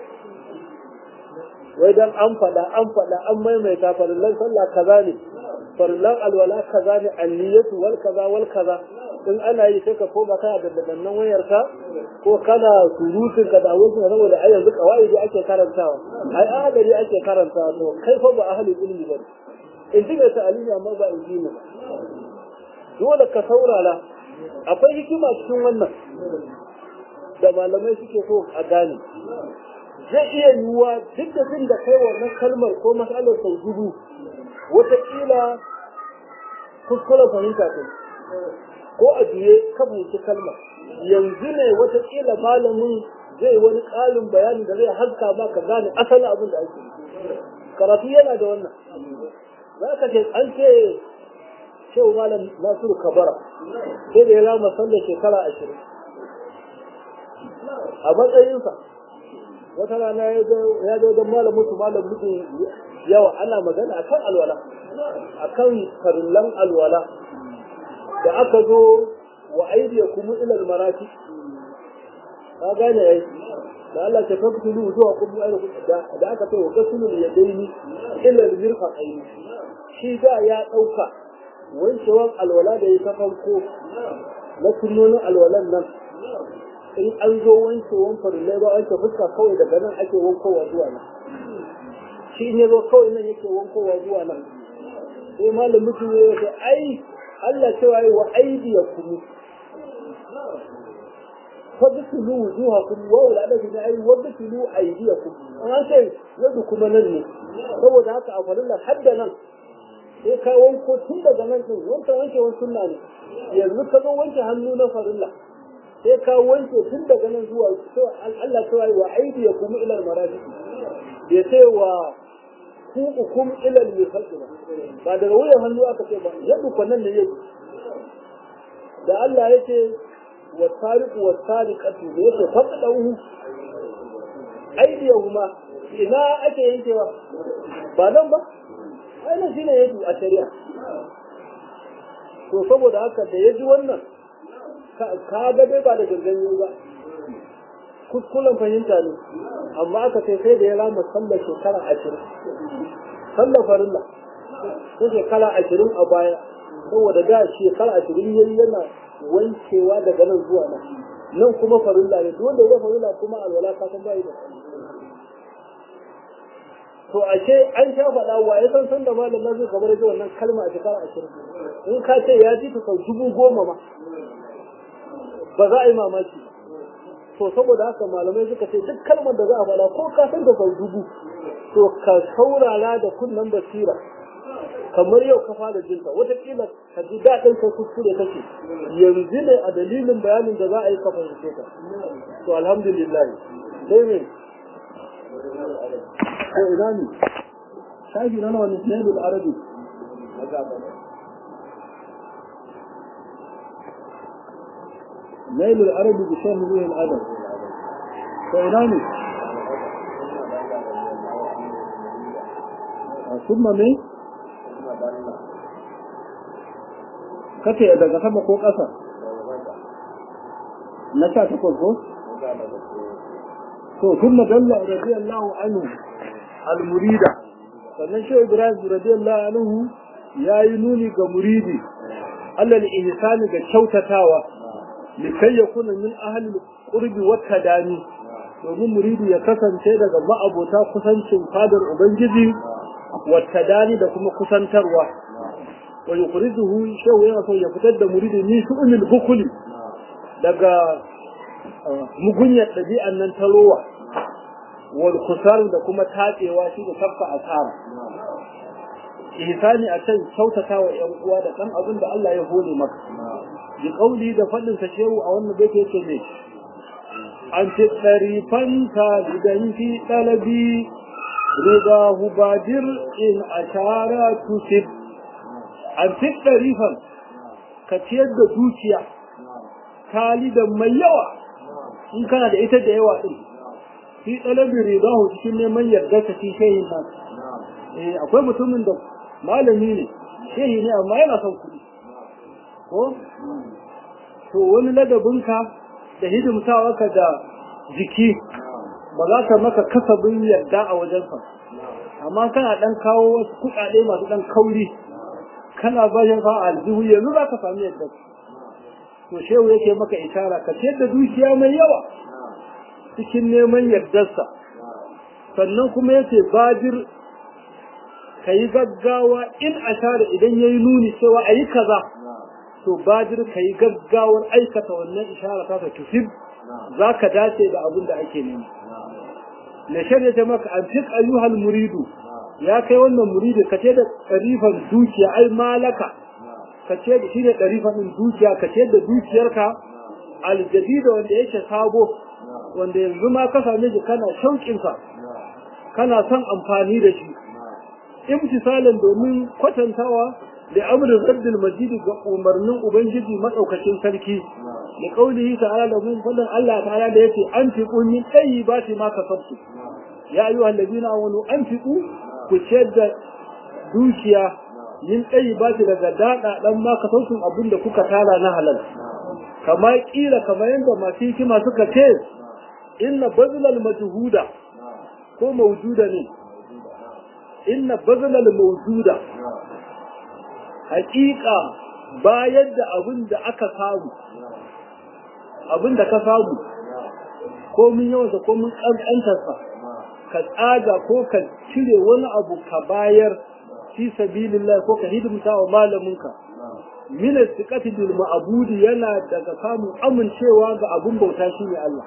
wai dan an maimaita farillan sallah kaza ne farillan alwala kaza ne anniyatu wal kaza wal kaza in ana yi sai ka koma kana da dannan wayarka ko kana surutun ka da wasu saboda ai yanzu kawai da ake karantawa ai ahadari ake karantawa to kai fa ba ahli ilmi ba in diga ta alimi amma ba ilmi ba dole ka saurara akwai hikima cikin wannan da malamai suke so a gane zai iya yiwuwa duk da jin da kai wannan kalmar ko matsalar sau dubu wataƙila kuskuren fahimta ce ko a juye ka fahimci kalmar yanzu ne wataƙila malamin zai wani ƙarin bayani da zai haska ma ka gane asalin abin da ake karatu yana da wannan za ka ce an ce shehu malam Nasiru Kabara sai da ya rama sallar shekara 20 a matsayinsa wata rana ya zo don malam mutu yawa ana magana akan alwala akan farillan alwala da aka zo wa aidiyakum ila almarati ka gane ai da Allah ta faktulu zuwa kuma da aka ce wa gasulul yadaini ila almirfaqain shi da ya dauka wancewan alwala da ya ta farko na sunnonin alwalan nan in an zo wancewan farillai ba wanke fuska kawai daga nan ake wankowa zuwa nan shi ne zo kawai nan yake wankowa zuwa nan sai malam mutum ya ce ai Allah cewa yi wa aidiyakum fadkhulu wujuhakum wa la adabi ai wadkhulu aydiyakum an ce yadda kuma nan ne saboda haka a farilla hadda nan sai ka wanko tun daga nan din wanke sunna ne yanzu ka zo wanke hannu na farilla sai ka wanke tun daga nan zuwa Allah ta yi wa aydiyakum ila al-marafiq ya ce wa ku'ukum ila al-mirfaq ba daga wuyan hannu aka ce ba yadda kwanan ne yake da Allah yake wa tariqu wa tariqatu da yake fadahu aidiyahuma ina ake yankewa ba nan ba ai nan shine yake a shari'a to saboda haka da yaji wannan ka ga dai ba da gangan ba kuskuren fahimta ne amma aka ce sai da ya rama sallar shekara 20 sallar farilla sai shekara 20 a baya saboda da shekara 20 yayi yana wankewa daga nan zuwa nan kuma farilla ne dole ya farilla kuma alwala ka san bai da to ashe an sha faɗa wa ya san da malam zai kamar da wannan kalma a shekara 20 in ka ce ya ji ta sau 10,000 ma ba za a yi mamaki to saboda haka malamai suka ce duk kalmar da za a faɗa ko ka san ta sau 1000 to ka saurara da kunnen basira kamar yau ka fara jinta wataƙila ka ji daɗin kai kuskure kake yanzu ne a dalilin bayanin da za a yi ka fahimce ka to alhamdulillah sai ne ko ina ne shafi na nawa ne nailul arabi nailul arabi bi shan ruhul adab ko ina ne ثم me kace daga sama ko ƙasa na 18 ko to kuma dalla radiyallahu anhu al-murida sannan shi Ibrahim radiyallahu anhu yayi nuni ga muridi Allah al-ihsani ga kyautatawa likai yakuna min ahli al-qurbi wa tadani domin muridi ya kasance daga ma'abota kusancin fadar ubangiji wa tadani da kuma kusantarwa wa yukhrijuhu shaw yana so ya fitar da muridi ni su'ul bukuli daga mugunyar dabi'an nan ta rowa wal khusar da kuma tatsewa shi da tafka asara ihsani a can kyautatawa yan uwa da dan abin da Allah ya hore maka bi kauli da fadin sa shehu a wannan baiti yake ne an ce tarifan ta lidan fi talabi ridahu badir in ashara tusib an ce tarifan ka ciyar da dukiya talidan mai yawa in kana da ita da yawa din fi talabi ridahu cikin neman yarda ta ci shehin nan akwai mutumin da malami ne shehi ne amma yana son kuɗi ko to wani ladabinka da hidimtawarka da jiki ba za ka maka kasabin yarda a wajensa amma kana dan kawo wasu kuɗaɗe masu dan kauri kana bayan fa aljihu yanzu za ka sami yarda to shehu yake maka ishara ka ciyar da dukiya mai yawa cikin neman yardarsa sannan kuma yace bajir ka yi gaggawa in ashara idan ya yi nuni cewa a yi kaza to bajir ka yi gaggawar aikata wannan ishara ta tusib za ka dace da abin da ake nema na shirya ta maka an fiƙ ayyuhal muridu ya kai wannan muridu ka ce da ɗarifan dukiya ai malaka ka ce da shi ne ɗarifan ɗin dukiya ka ce da dukiyarka aljadida wanda yake sabo wanda yanzu ma ka same shi kana shauƙinsa kana son amfani da shi imtisalan domin kwatantawa da amrin raddil majid ga umarnin ubangiji madaukakin sarki da kaulihi ta'ala da mun fadan Allah ta'ala da yake anfiqu min tayyibati ma kasabtu ya ayyuhal ladina amanu anfiqu ku ciyar dukiya min tayyibati daga dada dan ma kasabtu abinda kuka tara na halal kama kila kamar yanda masu hikima suka ce inna bazlal majhuda ko mawjuda ne inna bazalal mawjuda haqiqa bayar da abin da aka samu abin da ka samu ko mun yawan ko mun kankantar sa ka tsaga ko ka cire wani abu ka bayar fi sabilillah ko ka hidimta wa malaminka min istiqati bil ma'budi yana daga samun amincewa ga abun bauta shine Allah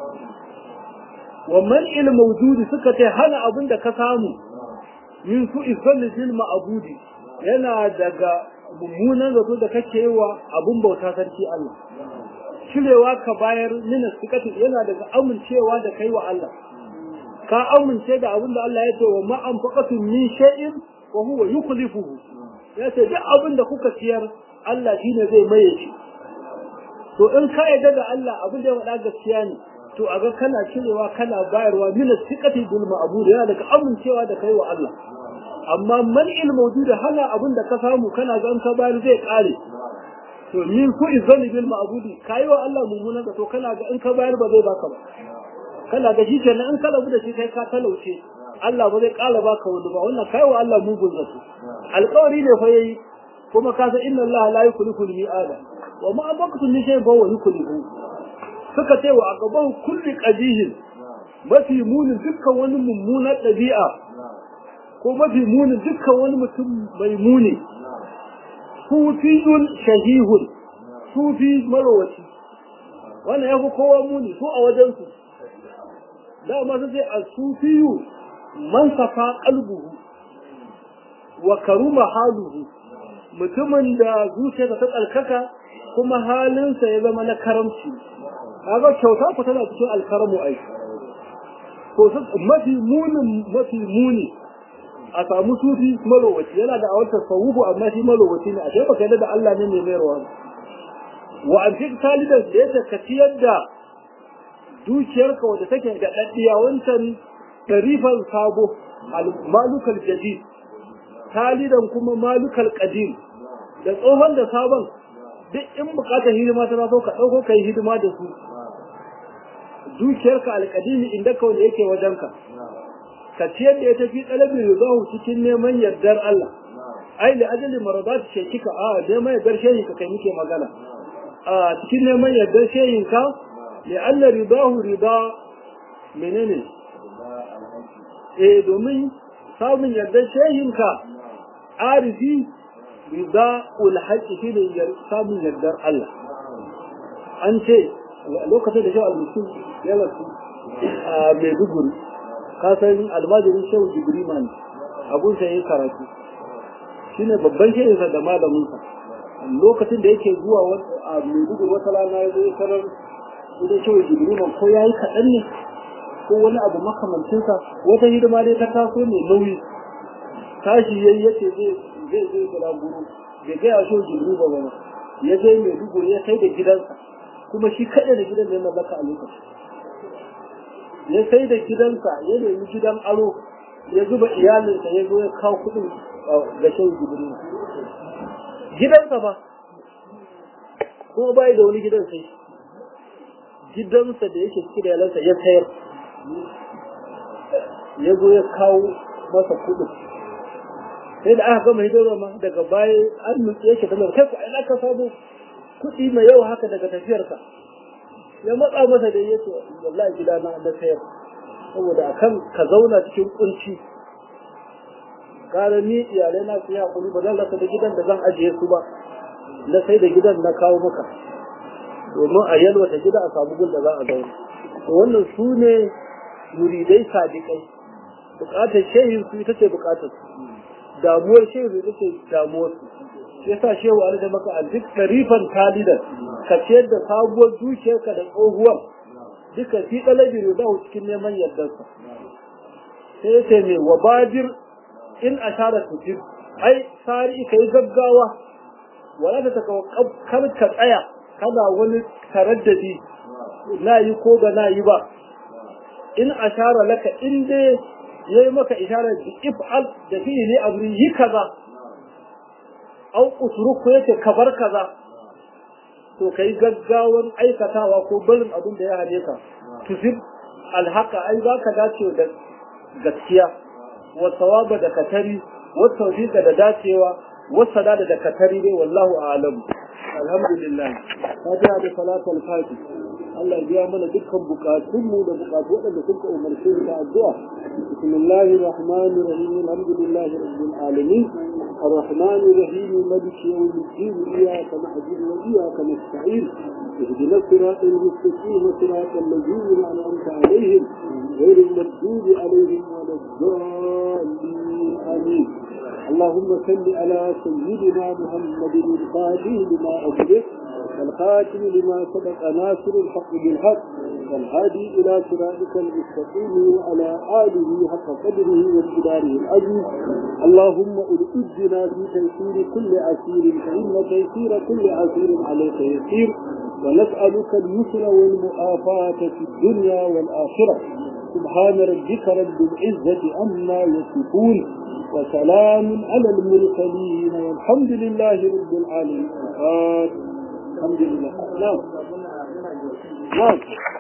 wa man il mawjudi suka ce hana abin da ka samu min su izalli bil ma'budi yana daga mummunan zato da kake wa abun bauta sarki Allah cirewa ka bayar min istiqati yana daga amincewa da kai wa Allah ka amince da abin da Allah ya ce wa ma anfaqatu min shay'in wa huwa yukhlifuhu ya ce duk abin da kuka ciyar Allah shine zai maye shi to in ka yarda da Allah abin da ya faɗa gaskiya ne to aga kana cirewa kana bayarwa min istiqati bil ma'bud yana daga amincewa da kai wa Allah amma man il mawjud hana abin da ka samu kana ga in ka bayar zai kare to min ku izali bil ma'bud kai wa Allah mummuna da to kana ga in ka bayar ba zai baka ba kana ga shi kenan in ka rabu da shi kai ka talauce Allah ba zai kala baka wani ba wannan kai wa Allah mugun zato alƙawari ne fa yayi kuma ka san inna Allah la yukhlifu al-mi'ada wa ma abaqtu min shay'in fa huwa yukhlifu suka ce wa aqabahu kulli qabihin mafi munin dukkan wani mummunar dabi'a ko mafi munin dukkan wani mutum mai muni sufiyun shahihun sufi marwaci wannan yafi kowa muni su a wajen su dama su ce as-sufiyu man safa qalbuhu wa karuma haluhu mutumin da zuciyarsa ta tsarkaka kuma halinsa ya zama na karamci kaga kyauta ku tana cikin alkaramu ai to mafi muni a samu sufi marowaci yana da awar tasawufu amma shi marowaci ne a sai baka yadda da Allah ne mai mayarwa wa an fi taliban da ya ciyar da dukiyarka wadda take da daddiya wancan tarifan sabo malukal jadid talidan kuma malukal qadim da tsohon da sabon duk in bukatar hidima ta zo ka dauko kai hidima da su dukiyarka alqadimi inda ka wanda yake wajenka ka ciyar da ya tafi talabi yuzahu cikin neman yardar Allah ai da ajali maradat shekika dai mai yardar shehin ka kai muke magana cikin neman yardar shehin ka li anna ridahu rida menene domin samun yardar shehin ka arifi rida ul haqqi shi ne samun yardar Allah an ce lokacin da shehu al-musul ya rasu a Maiduguri ka san almajirin shehu Jibrima ne abun sai karatu shine babban shehu da malamin sa lokacin da yake zuwa a Maiduguri wata rana ya zo sanar da shehu Jibrima ko yayi kadan ne ko wani abu makamancin sa wata hidima dai ta taso ne nauyi tashi yayi yace zai kula guru bai ga shehu Jibrima ba ya je Maiduguri ya sai da gidansa kuma shi kaɗai da gidan da ya mallaka a lokacin ya sai da gidansa ya nemi gidan aro ya zuba iyalinsa ya zo ya kawo kuɗin ga shan jibiri gidansa ba kuma bai da wani gidan sai gidansa da yake ciki da iyalinsa ya sayar ya zo ya kawo masa kuɗin sai da aka gama hidima ma daga baya an nutse yake da kai ku ina ka samu kuɗi mai yawa haka daga tafiyarka ya matsa masa da yace wallahi gidana na sayar saboda akan ka zauna cikin kunci gara ni iyalai na su ya kuli ba zan rasa da gidan da zan ajiye su ba na sai da gidan na kawo maka domin a yalwata gida a samu gun da za a zauna to wannan su ne muridai sadiqai bukatar shehin su ita ce bukatar su damuwar shehu ita ce damuwar su yasa shehu an da maka duk tarifan talidan ka ciyar da sabuwar dukiyarka da tsohuwar duka fi dalabi da cikin neman yardarsa sai ce ne wa badir in ashara tujib ai sari kai gaggawa wala ta tawakkab kar ka tsaya kana wani taraddadi na yi ko ga na yi ba in ashara laka in dai yayi maka isharar if'al da fi'li amri yi kaza au usruku yake kabar kaza to kai gaggawan aikatawa ko barin abin da ya hade ka tusib alhaqa ai zaka dace da gaskiya wa sawaba da katari wa tawfiqa da dacewa wa sadada da katari dai wallahu a'lam alhamdulillah fatiha da salatul fatih Allah ya biya mana dukkan bukatunmu da bukatu wadanda suka umarce da addu'a bismillahir rahmanir rahim alhamdulillahi rabbil alamin الرحمن الرحيم مالك يوم الدين إياك نعبد وإياك نستعين اهدنا الصراط المستقيم صراط الذين أنعمت عليهم غير المغضوب عليهم ولا الضالين آمين. اللهم صل على سيدنا محمد الفاتح لما أغلق والخاتم لما سبق ناصر الحق بالحق والهادي إلى صراطك المستقيم وعلى آله حق قدره وامتداره العظيم. اللهم أجنا في تيسير كل عسير فإن تيسير كل عسير عليك يسير ونسألك اليسر والمعافاة في الدنيا والآخرة. سبحان ربك رب العزة عما يصفون وسلام على المرسلين والحمد لله رب العالمين. الحمد لله. نعم.